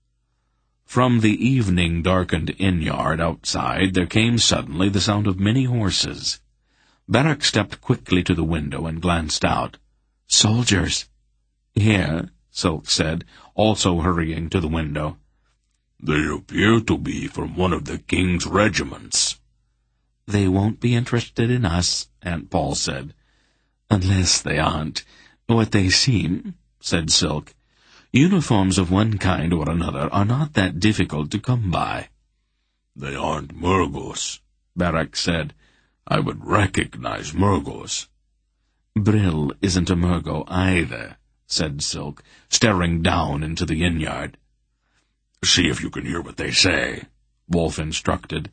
From the evening-darkened inn-yard outside there came suddenly the sound of many horses. Beric stepped quickly to the window and glanced out. Soldiers! Here, Silk said, also hurrying to the window. They appear to be from one of the king's regiments. They won't be interested in us, Aunt Paul said. Unless they aren't what they seem, said Silk. Uniforms of one kind or another are not that difficult to come by. They aren't Murgos, Beric said. I would recognize Murgos. Brill isn't a Murgo either, said Silk, staring down into the inn-yard. See if you can hear what they say, Wolf instructed.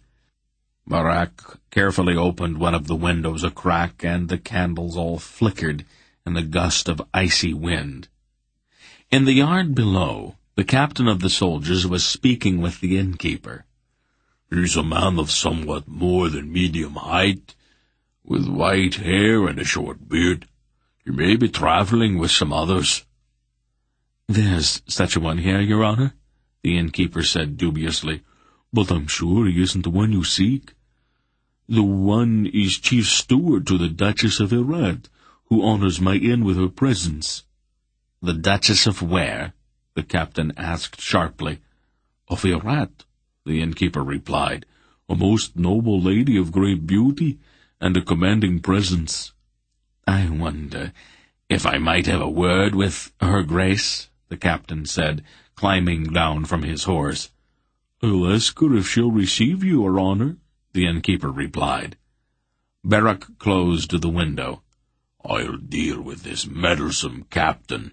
Beric carefully opened one of the windows a crack, and the candles all flickered in the gust of icy wind. In the yard below, the captain of the soldiers was speaking with the innkeeper. He's a man of somewhat more than medium height, with white hair and a short beard. He may be travelling with some others. There's such a one here, Your Honour, the innkeeper said dubiously, but I'm sure he isn't the one you seek. The one is chief steward to the Duchess of Erat, who honours my inn with her presence. The Duchess of where? The captain asked sharply. Of Erat, the innkeeper replied, a most noble lady of great beauty and a commanding presence. I wonder if I might have a word with her grace, the captain said, climbing down from his horse. I'll ask her if she'll receive you, Your Honour, the innkeeper replied. Beric closed the window. I'll deal with this meddlesome captain.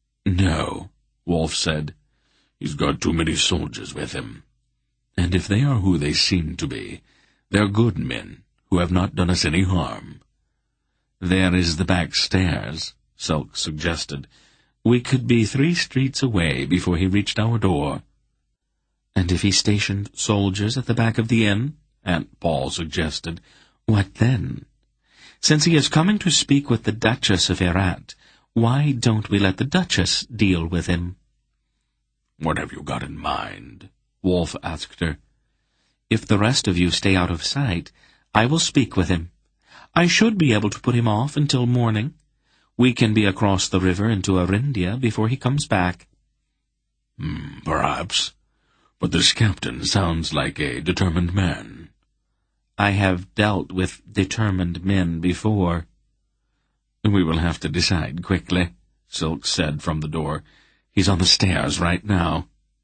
No, Wolf said. He's got too many soldiers with him. And if they are who they seem to be, they're good men who have not done us any harm. There is the back stairs, Silk suggested. We could be three streets away before he reached our door. And if he stationed soldiers at the back of the inn, Aunt Paul suggested, what then? Since he is coming to speak with the Duchess of Herat, why don't we let the Duchess deal with him? What have you got in mind? Wolf asked her. If the rest of you stay out of sight, I will speak with him. I should be able to put him off until morning. We can be across the river into Arindia before he comes back. Hmm, perhaps. But this captain sounds like a determined man. I have dealt with determined men before. We will have to decide quickly, Silk said from the door. He's on the stairs right now.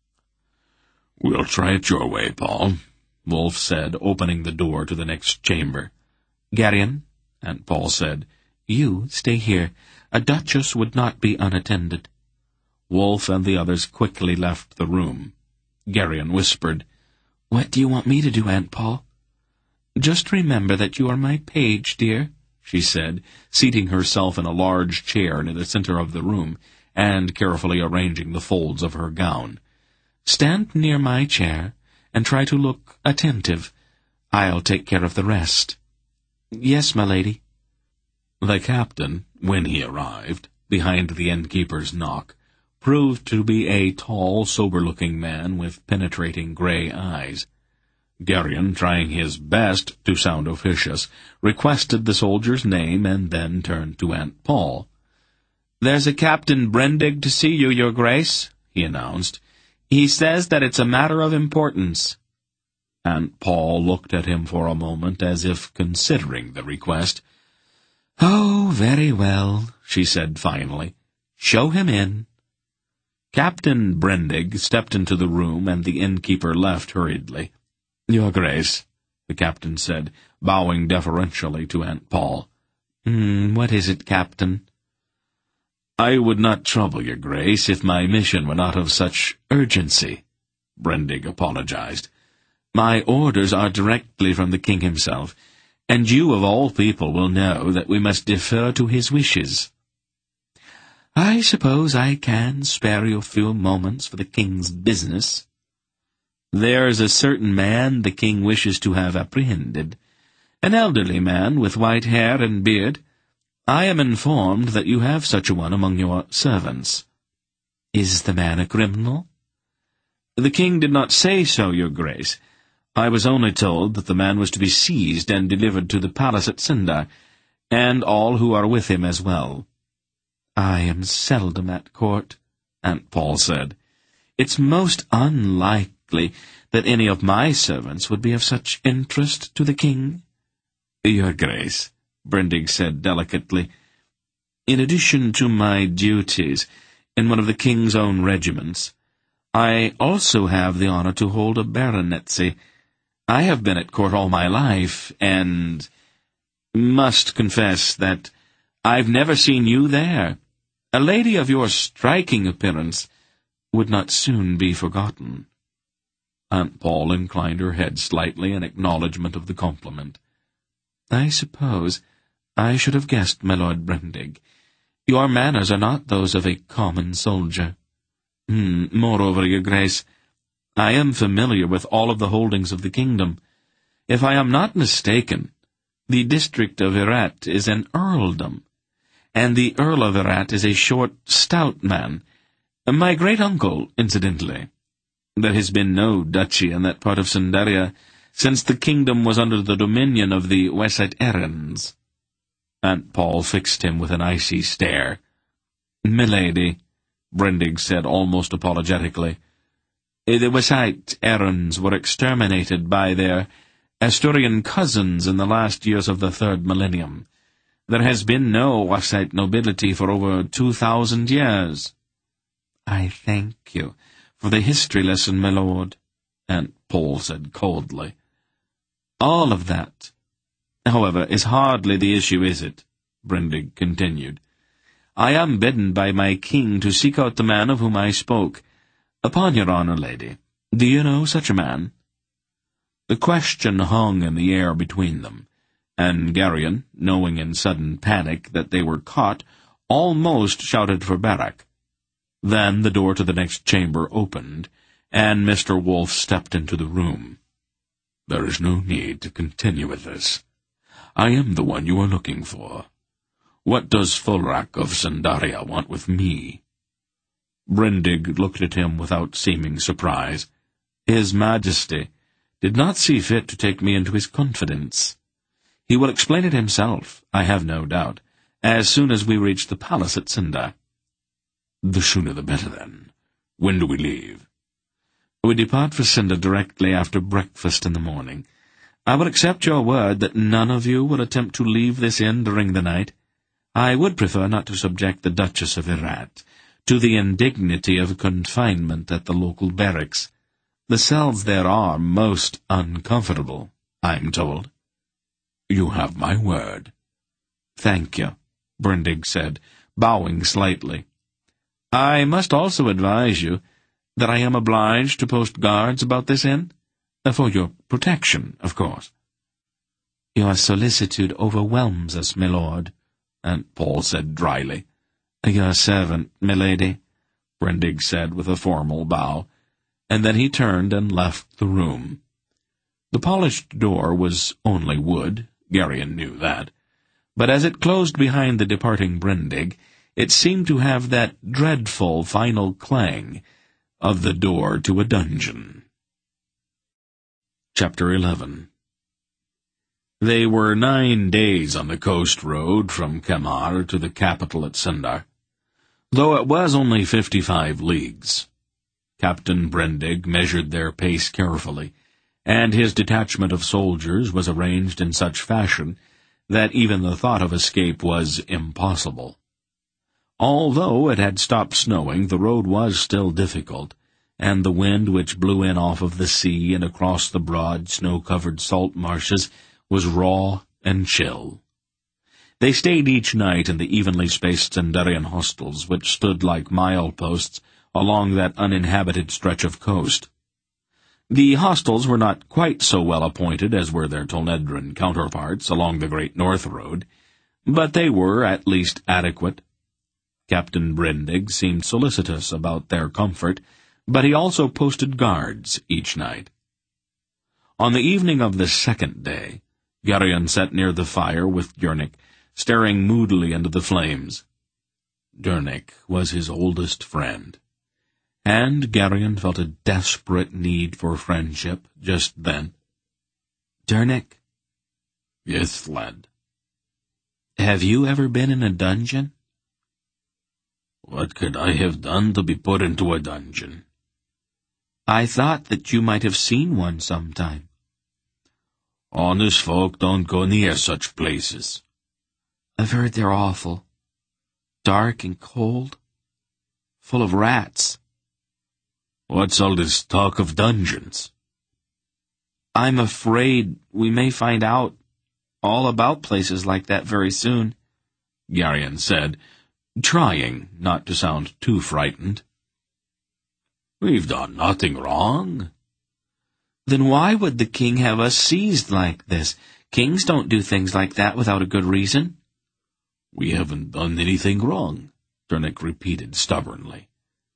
We'll try it your way, Paul, Wolf said, opening the door to the next chamber. Geryon, Aunt Paul said, you stay here. A duchess would not be unattended. Wolf and the others quickly left the room. Geryon whispered, What do you want me to do, Aunt Paul? Just remember that you are my page, dear, she said, seating herself in a large chair near the center of the room and carefully arranging the folds of her gown. Stand near my chair and try to look attentive. I'll take care of the rest. Yes, my lady. The captain, when he arrived, behind the innkeeper's knock, proved to be a tall, sober-looking man with penetrating gray eyes. Geryon, trying his best to sound officious, requested the soldier's name and then turned to Aunt Paul. "There's a Captain Brendig to see you, Your Grace," he announced. "He says that it's a matter of importance." Aunt Paul looked at him for a moment as if considering the request. "Oh, very well," she said finally. "Show him in." Captain Brendig stepped into the room, and the innkeeper left hurriedly. "Your Grace," the captain said, bowing deferentially to Aunt Paul. Hmm, what is it, Captain?" "I would not trouble your Grace if my mission were not of such urgency," Brendig apologized. "My orders are directly from the king himself, and you of all people will know that we must defer to his wishes." "I suppose I can spare you a few moments for the king's business. There's a certain man the king wishes to have apprehended, an elderly man with white hair and beard. I am informed that you have such a one among your servants." "Is the man a criminal?" "The king did not say so, Your Grace. I was only told that the man was to be seized and delivered to the palace at Sindar, and all who are with him as well." "I am seldom at court," Aunt Paul said. "It's most unlikely that any of my servants would be of such interest to the king." "Your Grace," Brendig said delicately, "in addition to my duties in one of the king's own regiments, I also have the honor to hold a baronetcy. I have been at court all my life, and must confess that I've never seen you there. A lady of your striking appearance would not soon be forgotten." Aunt Paul inclined her head slightly in acknowledgment of the compliment. "I suppose I should have guessed, my Lord Brendig. Your manners are not those of a common soldier." Hmm, moreover, Your Grace, I am familiar with all of the holdings of the kingdom. If I am not mistaken, the district of Herat is an earldom, and the Earl of Herat is a short, stout man. My great-uncle, incidentally. There has been no duchy in that part of Sindaria since the kingdom was under the dominion of the Wessex-Erins." Aunt Paul fixed him with an icy stare. "Milady," Brendig said almost apologetically, "the Wessex-Erins were exterminated by their Asturian cousins in the last years of the third millennium. There has been no Wessex nobility for over two thousand years." "I thank you for the history lesson, my lord," Aunt Paul said coldly. "All of that, however, is hardly the issue, is it?" Brendig continued. "I am bidden by my king to seek out the man of whom I spoke. Upon your honor, lady, do you know such a man?" The question hung in the air between them, and Geryon, knowing in sudden panic that they were caught, almost shouted for Barak. Then the door to the next chamber opened, and Mister Wolf stepped into the room. "There is no need to continue with this. I am the one you are looking for. What does Fulrak of Sandaria want with me?" Brindig looked at him without seeming surprise. "His Majesty did not see fit to take me into his confidence. He will explain it himself, I have no doubt, as soon as we reach the palace at Sindar." "The sooner the better, then. When do we leave?" "We depart for Sindar directly after breakfast in the morning. I will accept your word that none of you will attempt to leave this inn during the night. I would prefer not to subject the Duchess of Herat to the indignity of confinement at the local barracks. The cells there are most uncomfortable, I'm told." "You have my word." "Thank you," Brindig said, bowing slightly. "I must also advise you that I am obliged to post guards about this inn, for your protection, of course." "Your solicitude overwhelms us, my lord," Aunt Paul said dryly. "Your servant, milady," Brindig said with a formal bow, and then he turned and left the room. The polished door was only wood, Geryon knew that, but as it closed behind the departing Brindig, it seemed to have that dreadful final clang of the door to a dungeon. Chapter eleven. They were nine days on the coast road from Kemar to the capital at Sindar, though it was only fifty-five leagues. Captain Brindig measured their pace carefully, and his detachment of soldiers was arranged in such fashion that even the thought of escape was impossible. Although it had stopped snowing, the road was still difficult, and the wind which blew in off of the sea and across the broad, snow-covered salt marshes was raw and chill. They stayed each night in the evenly spaced Sandarian hostels, which stood like mileposts along that uninhabited stretch of coast. The hostels were not quite so well appointed as were their Tolnedran counterparts along the Great North Road, but they were at least adequate. Captain Brindig seemed solicitous about their comfort, but he also posted guards each night. On the evening of the second day, Geryon sat near the fire with Durnik, staring moodily into the flames. Durnik was his oldest friend, and Geryon felt a desperate need for friendship just then. "Durnik?" "Yes, lad." "Have you ever been in a dungeon?" "What could I have done to be put into a dungeon?" "I thought that you might have seen one sometime." "Honest folk don't go near such places." "I've heard they're awful. Dark and cold. Full of rats." "What's all this talk of dungeons?" "I'm afraid we may find out all about places like that very soon," Geryon said, trying not to sound too frightened. "We've done nothing wrong." "Then why would the king have us seized like this? Kings don't do things like that without a good reason." "We haven't done anything wrong," Durnik repeated stubbornly.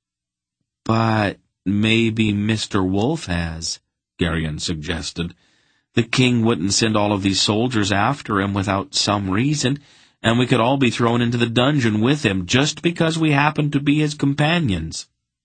"But maybe Mister Wolf has," Geryon suggested. "The king wouldn't send all of these soldiers after him without some reason, and we could all be thrown into the dungeon with him just because we happen to be his companions."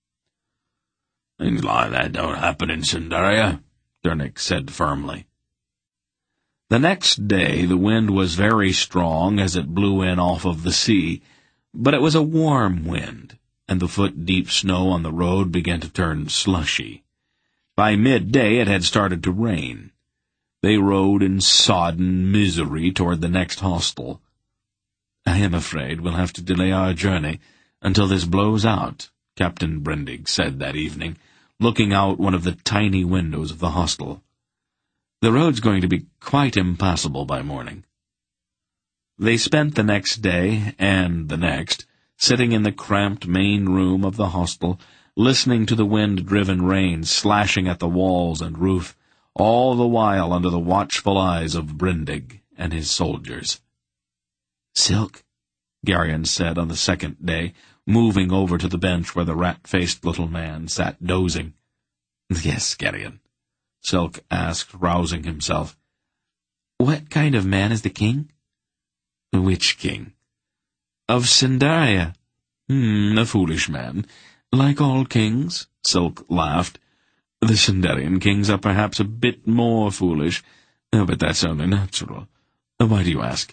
"Things like that don't happen in Sandaria," Durnik said firmly. The next day the wind was very strong as it blew in off of the sea, but it was a warm wind, and the foot-deep snow on the road began to turn slushy. By midday it had started to rain. They rode in sodden misery toward the next hostel. "I am afraid we'll have to delay our journey until this blows out," Captain Brindig said that evening, looking out one of the tiny windows of the hostel. "The road's going to be quite impassable by morning." They spent the next day, and the next, sitting in the cramped main room of the hostel, listening to the wind-driven rain slashing at the walls and roof, all the while under the watchful eyes of Brindig and his soldiers. "Silk," Geryon said on the second day, moving over to the bench where the rat-faced little man sat dozing. Yes, Geryon, Silk asked, rousing himself. What kind of man is the king? Which king? Of Cindaria. Hmm, a foolish man. Like all kings, Silk laughed. The Cindarian kings are perhaps a bit more foolish, but that's only natural. Why do you ask?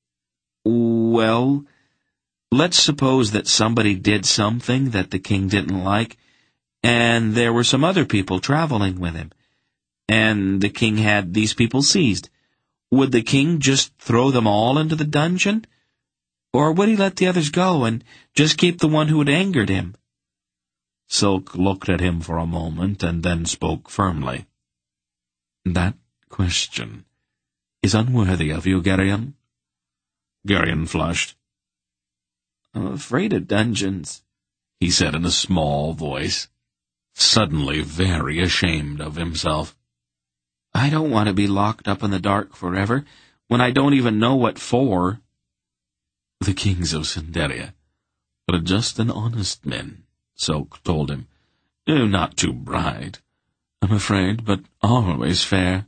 Well, let's suppose that somebody did something that the king didn't like, and there were some other people traveling with him, and the king had these people seized. Would the king just throw them all into the dungeon? Or would he let the others go and just keep the one who had angered him? Silk looked at him for a moment and then spoke firmly. That question is unworthy of you, Geryon. Geryon flushed. I'm afraid of dungeons, he said in a small voice, suddenly very ashamed of himself. I don't want to be locked up in the dark forever, when I don't even know what for. The kings of Cindaria are just and honest men, Silk told him. Oh, not too bright, I'm afraid, but always fair.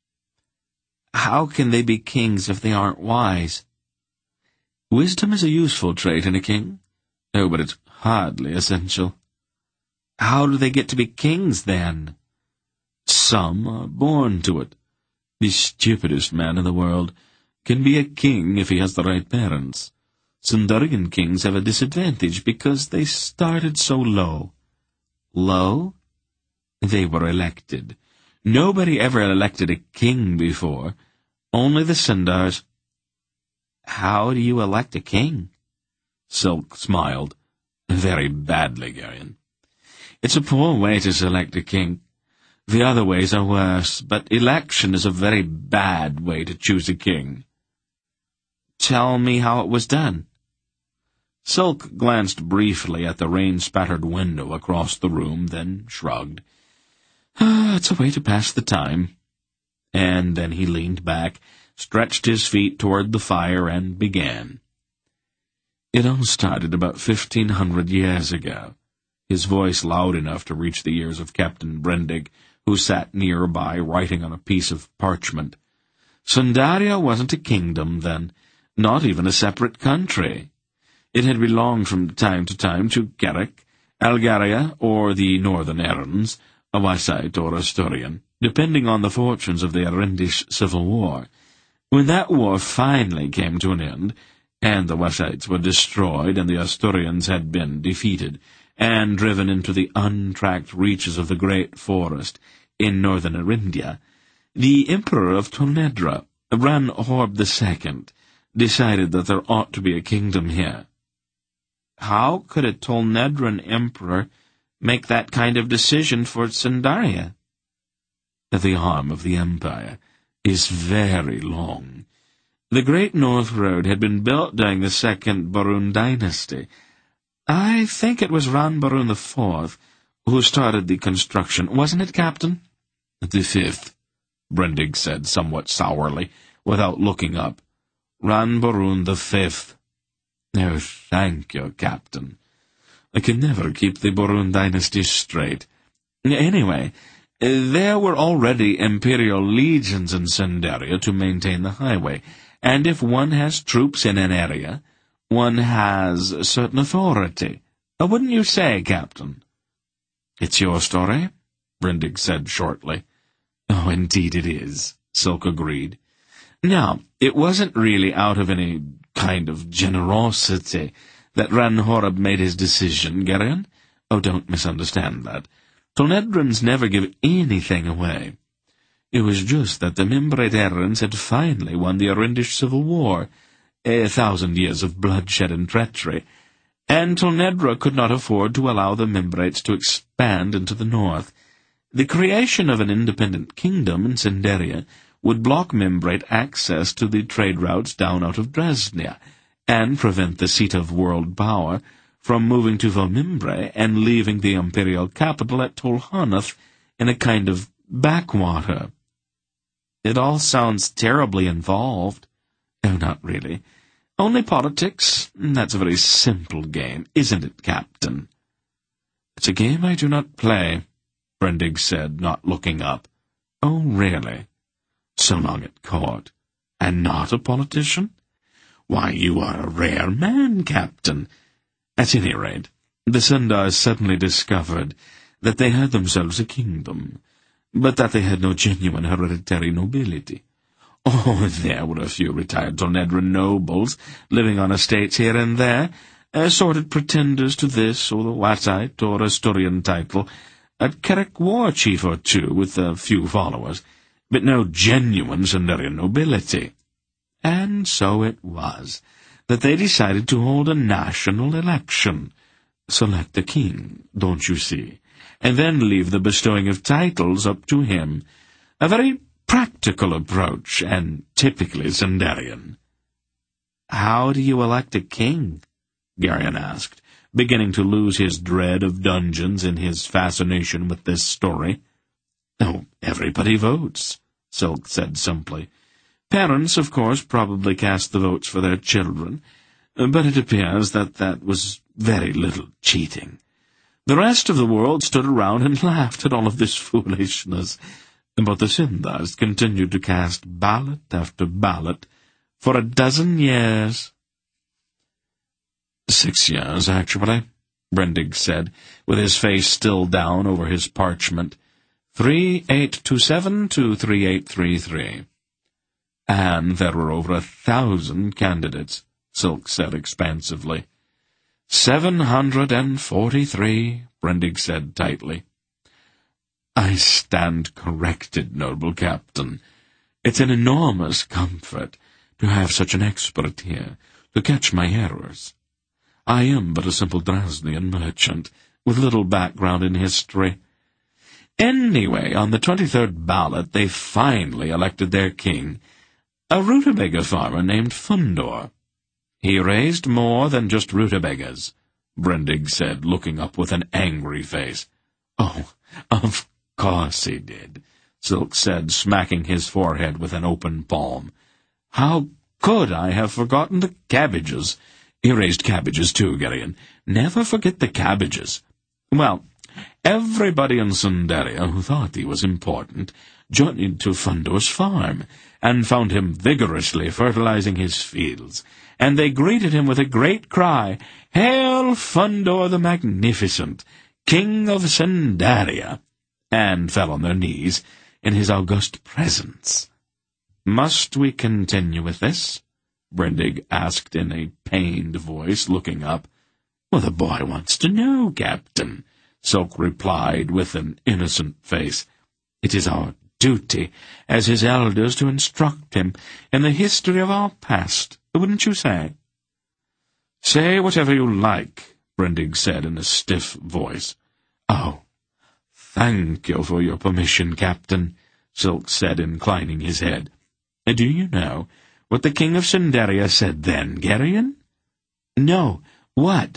How can they be kings if they aren't wise? Wisdom is a useful trait in a king. Oh, but it's hardly essential. How do they get to be kings, then? Some are born to it. The stupidest man in the world can be a king if he has the right parents. Cindarian kings have a disadvantage because they started so low. Low? They were elected. Nobody ever elected a king before. Only the Cindars. How do you elect a king? Silk smiled. Very badly, Geryon. It's a poor way to select a king. The other ways are worse, but election is a very bad way to choose a king. Tell me how it was done. Silk glanced briefly at the rain-spattered window across the room, then shrugged. Ah, it's a way to pass the time. And then he leaned back, stretched his feet toward the fire, and began. It all started about fifteen hundred years ago, his voice loud enough to reach the ears of Captain Brendig, who sat nearby writing on a piece of parchment. Cindaria wasn't a kingdom then, not even a separate country. It had belonged from time to time to Garrick, Algaria, or the Northern Erins, a Wasite or Asturian, depending on the fortunes of the Arendish Civil War. When that war finally came to an end, and the Wasites were destroyed and the Asturians had been defeated, and driven into the untracked reaches of the great forest in northern Arindia, the Emperor of Tolnedra, Ran-Horb the Second, decided that there ought to be a kingdom here. How could a Tolnedran emperor make that kind of decision for Cindaria? The arm of the empire is very long. The Great North Road had been built during the Second Barun dynasty. I think it was Ran Barun the Fourth who started the construction, wasn't it, Captain? The Fifth, Brendig said somewhat sourly, without looking up. Ran Barun the Fifth. Oh, thank you, Captain. I can never keep the Barun dynasty straight. Anyway, there were already imperial legions in Cindaria to maintain the highway, and if one has troops in an area, one has a certain authority. Uh, wouldn't you say, Captain? It's your story, Brendig said shortly. Oh, indeed it is, Silk agreed. Now, it wasn't really out of any kind of generosity that Ran-Horb made his decision, Geryon. Oh, don't misunderstand that. Tolnedrans never give anything away. It was just that the Membrate Erins had finally won the Arendish Civil War, a thousand years of bloodshed and treachery, and Tolnedra could not afford to allow the Membrates to expand into the north. The creation of an independent kingdom in Cindaria would block Membrate access to the trade routes down out of Dresnia, and prevent the seat of world power from moving to Valmimbre and leaving the imperial capital at Tolhanath in a kind of backwater. It all sounds terribly involved. Oh, not really. Only politics. That's a very simple game, isn't it, Captain? It's a game I do not play, Brendig said, not looking up. "Oh, really? So long at court, and not a politician? Why, you are a rare man, Captain." At any rate, the Sindars suddenly discovered that they had themselves a kingdom, but that they had no genuine hereditary nobility. Oh, there were a few retired Tonedran nobles living on estates here and there, assorted pretenders to this or the Wattite or Asturian title, a Carrick war chief or two with a few followers, but no genuine Sindarian nobility. And so it was that they decided to hold a national election, select a king, don't you see, and then leave the bestowing of titles up to him, a very practical approach, and typically Sindarian. "How do you elect a king?" Garion asked, beginning to lose his dread of dungeons in his fascination with this story. "Oh, everybody votes," Silk said simply. "Parents, of course, probably cast the votes for their children, but it appears that that was very little cheating. The rest of the world stood around and laughed at all of this foolishness, but the Sindars continued to cast ballot after ballot for a dozen years." "Six years, actually," Brendig said, with his face still down over his parchment. Three eight two seven to three eight three three. "And there were over a thousand candidates," Silk said expansively. Seven hundred and forty-three, Brendig said tightly. "I stand corrected, noble captain. It's an enormous comfort to have such an expert here to catch my errors. I am but a simple Drasnian merchant, with little background in history. Anyway, on the twenty-third ballot they finally elected their king, a rutabaga farmer named Fundor. He raised more than just rutabagas," Brendig said, looking up with an angry face. "Oh, of course he did," Silk said, smacking his forehead with an open palm. "How could I have forgotten the cabbages? He raised cabbages too, Garion. Never forget the cabbages. Well, everybody in Sundaria who thought he was important journeyed to Fundor's farm, and found him vigorously fertilizing his fields, and they greeted him with a great cry, 'Hail, Fundor the Magnificent, King of Sundaria!' and fell on their knees in his august presence." "Must we continue with this?" Brendig asked in a pained voice, looking up. "Well, the boy wants to know, Captain," Silk replied with an innocent face. "It is our duty as his elders to instruct him in the history of our past, wouldn't you say?" "Say whatever you like," Brendig said in a stiff voice. "Oh, thank you for your permission, Captain," Silk said, inclining his head. "Do you know what the King of Sundaria said then, Garion?" "No, what?"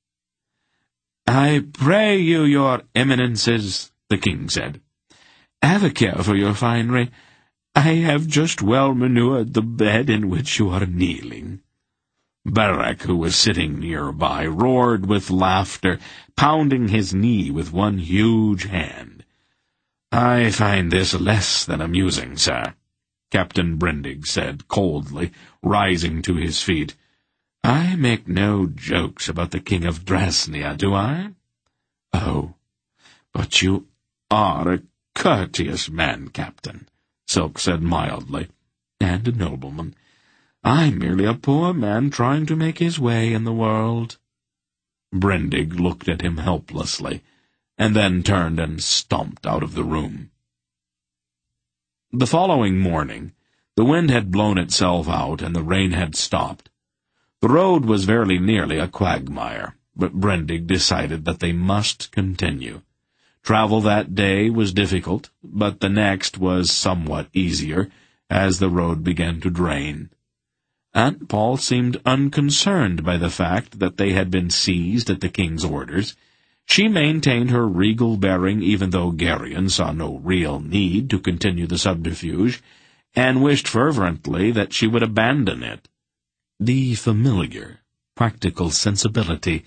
"I pray you, your eminences," the king said, "have a care for your finery. I have just well manured the bed in which you are kneeling." Barak, who was sitting nearby, roared with laughter, pounding his knee with one huge hand. "I find this less than amusing, sir," Captain Brendig said coldly, rising to his feet. "I make no jokes about the King of Drasnia, do I?" "Oh, but you are a courteous man, Captain," Silk said mildly, "and a nobleman. I'm merely a poor man trying to make his way in the world." Brendig looked at him helplessly, and then turned and stomped out of the room. The following morning, the wind had blown itself out and the rain had stopped. The road was very nearly a quagmire, but Brendig decided that they must continue. Travel that day was difficult, but the next was somewhat easier, as the road began to drain. Aunt Paul seemed unconcerned by the fact that they had been seized at the king's orders. She maintained her regal bearing even though Garion saw no real need to continue the subterfuge, and wished fervently that she would abandon it. The familiar, practical sensibility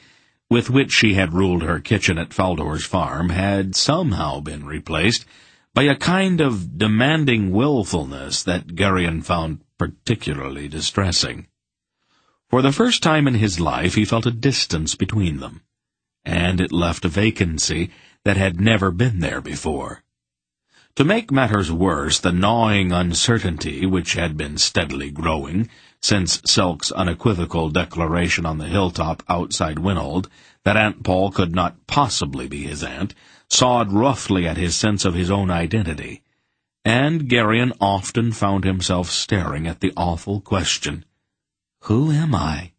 with which she had ruled her kitchen at Faldor's farm, had somehow been replaced by a kind of demanding willfulness that Gerion found particularly distressing. For the first time in his life he felt a distance between them, and it left a vacancy that had never been there before. To make matters worse, the gnawing uncertainty which had been steadily growing since Selk's unequivocal declaration on the hilltop outside Winold that Aunt Paul could not possibly be his aunt, sawed roughly at his sense of his own identity, and Gerion often found himself staring at the awful question, "Who am I?"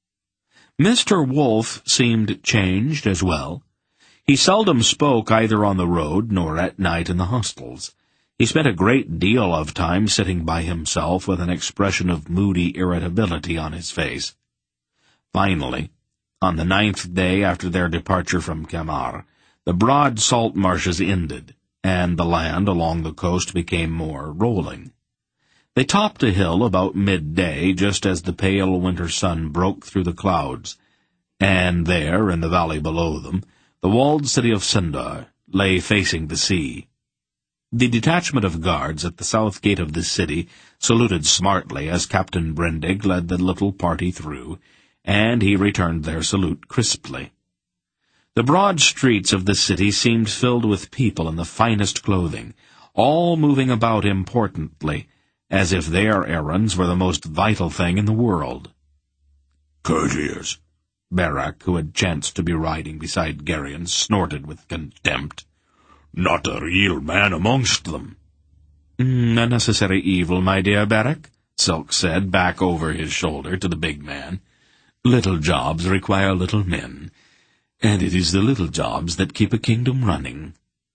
Mister Wolfe seemed changed as well. He seldom spoke either on the road nor at night in the hostels. He spent a great deal of time sitting by himself with an expression of moody irritability on his face. Finally, on the ninth day after their departure from Camar, the broad salt marshes ended, and the land along the coast became more rolling. They topped a hill about midday, just as the pale winter sun broke through the clouds, and there, in the valley below them, the walled city of Sindar lay facing the sea. The detachment of guards at the south gate of the city saluted smartly as Captain Brendig led the little party through, and he returned their salute crisply. The broad streets of the city seemed filled with people in the finest clothing, all moving about importantly, as if their errands were the most vital thing in the world. "Courtiers," Barak, who had chanced to be riding beside Gerion, snorted with contempt. "Not a real man amongst them." Mm, "A necessary evil, my dear Barak," Selk said, back over his shoulder to the big man. "Little jobs require little men, and it is the little jobs that keep a kingdom running."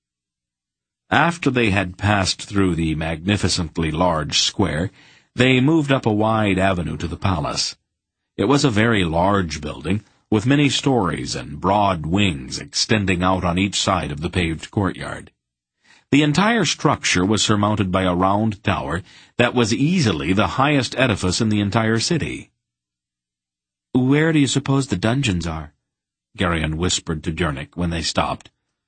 After they had passed through the magnificently large square, they moved up a wide avenue to the palace. It was a very large building, with many stories and broad wings extending out on each side of the paved courtyard. The entire structure was surmounted by a round tower that was easily the highest edifice in the entire city. "Where do you suppose the dungeons are?" Gerion whispered to Jernik when they stopped.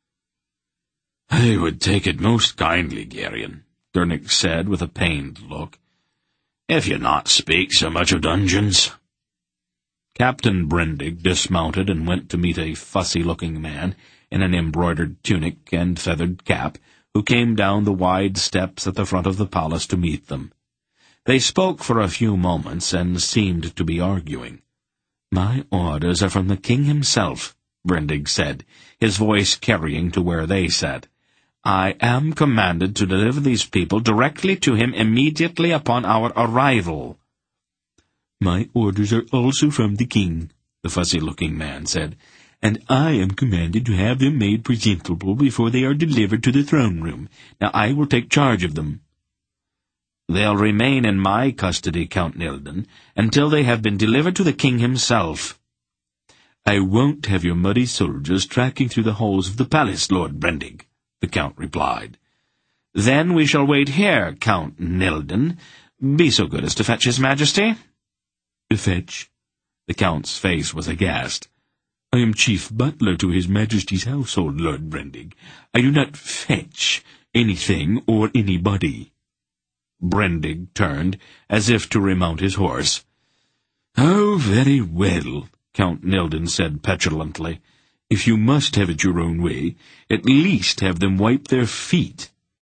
"I would take it most kindly, Gerion," Jernik said with a pained look, "if you not speak so much of dungeons." Captain Brendig dismounted and went to meet a fussy-looking man in an embroidered tunic and feathered cap, who came down the wide steps at the front of the palace to meet them. They spoke for a few moments and seemed to be arguing. "My orders are from the king himself," Brendig said, his voice carrying to where they sat. "I am commanded to deliver these people directly to him immediately upon our arrival." "My orders are also from the king," the fussy-looking man said, "and I am commanded to have them made presentable before they are delivered to the throne-room. Now I will take charge of them." "They'll remain in my custody, Count Nilden, until they have been delivered to the king himself." "I won't have your muddy soldiers tracking through the halls of the palace, Lord Brendig," the Count replied. "Then we shall wait here, Count Nilden. Be so good as to fetch his majesty." "Fetch?" The Count's face was aghast. "I am chief butler to his majesty's household, Lord Brendig. I do not fetch anything or anybody." Brendig turned, as if to remount his horse. "Oh, very well," Count Nilden said petulantly. "If you must have it your own way, at least have them wipe their feet."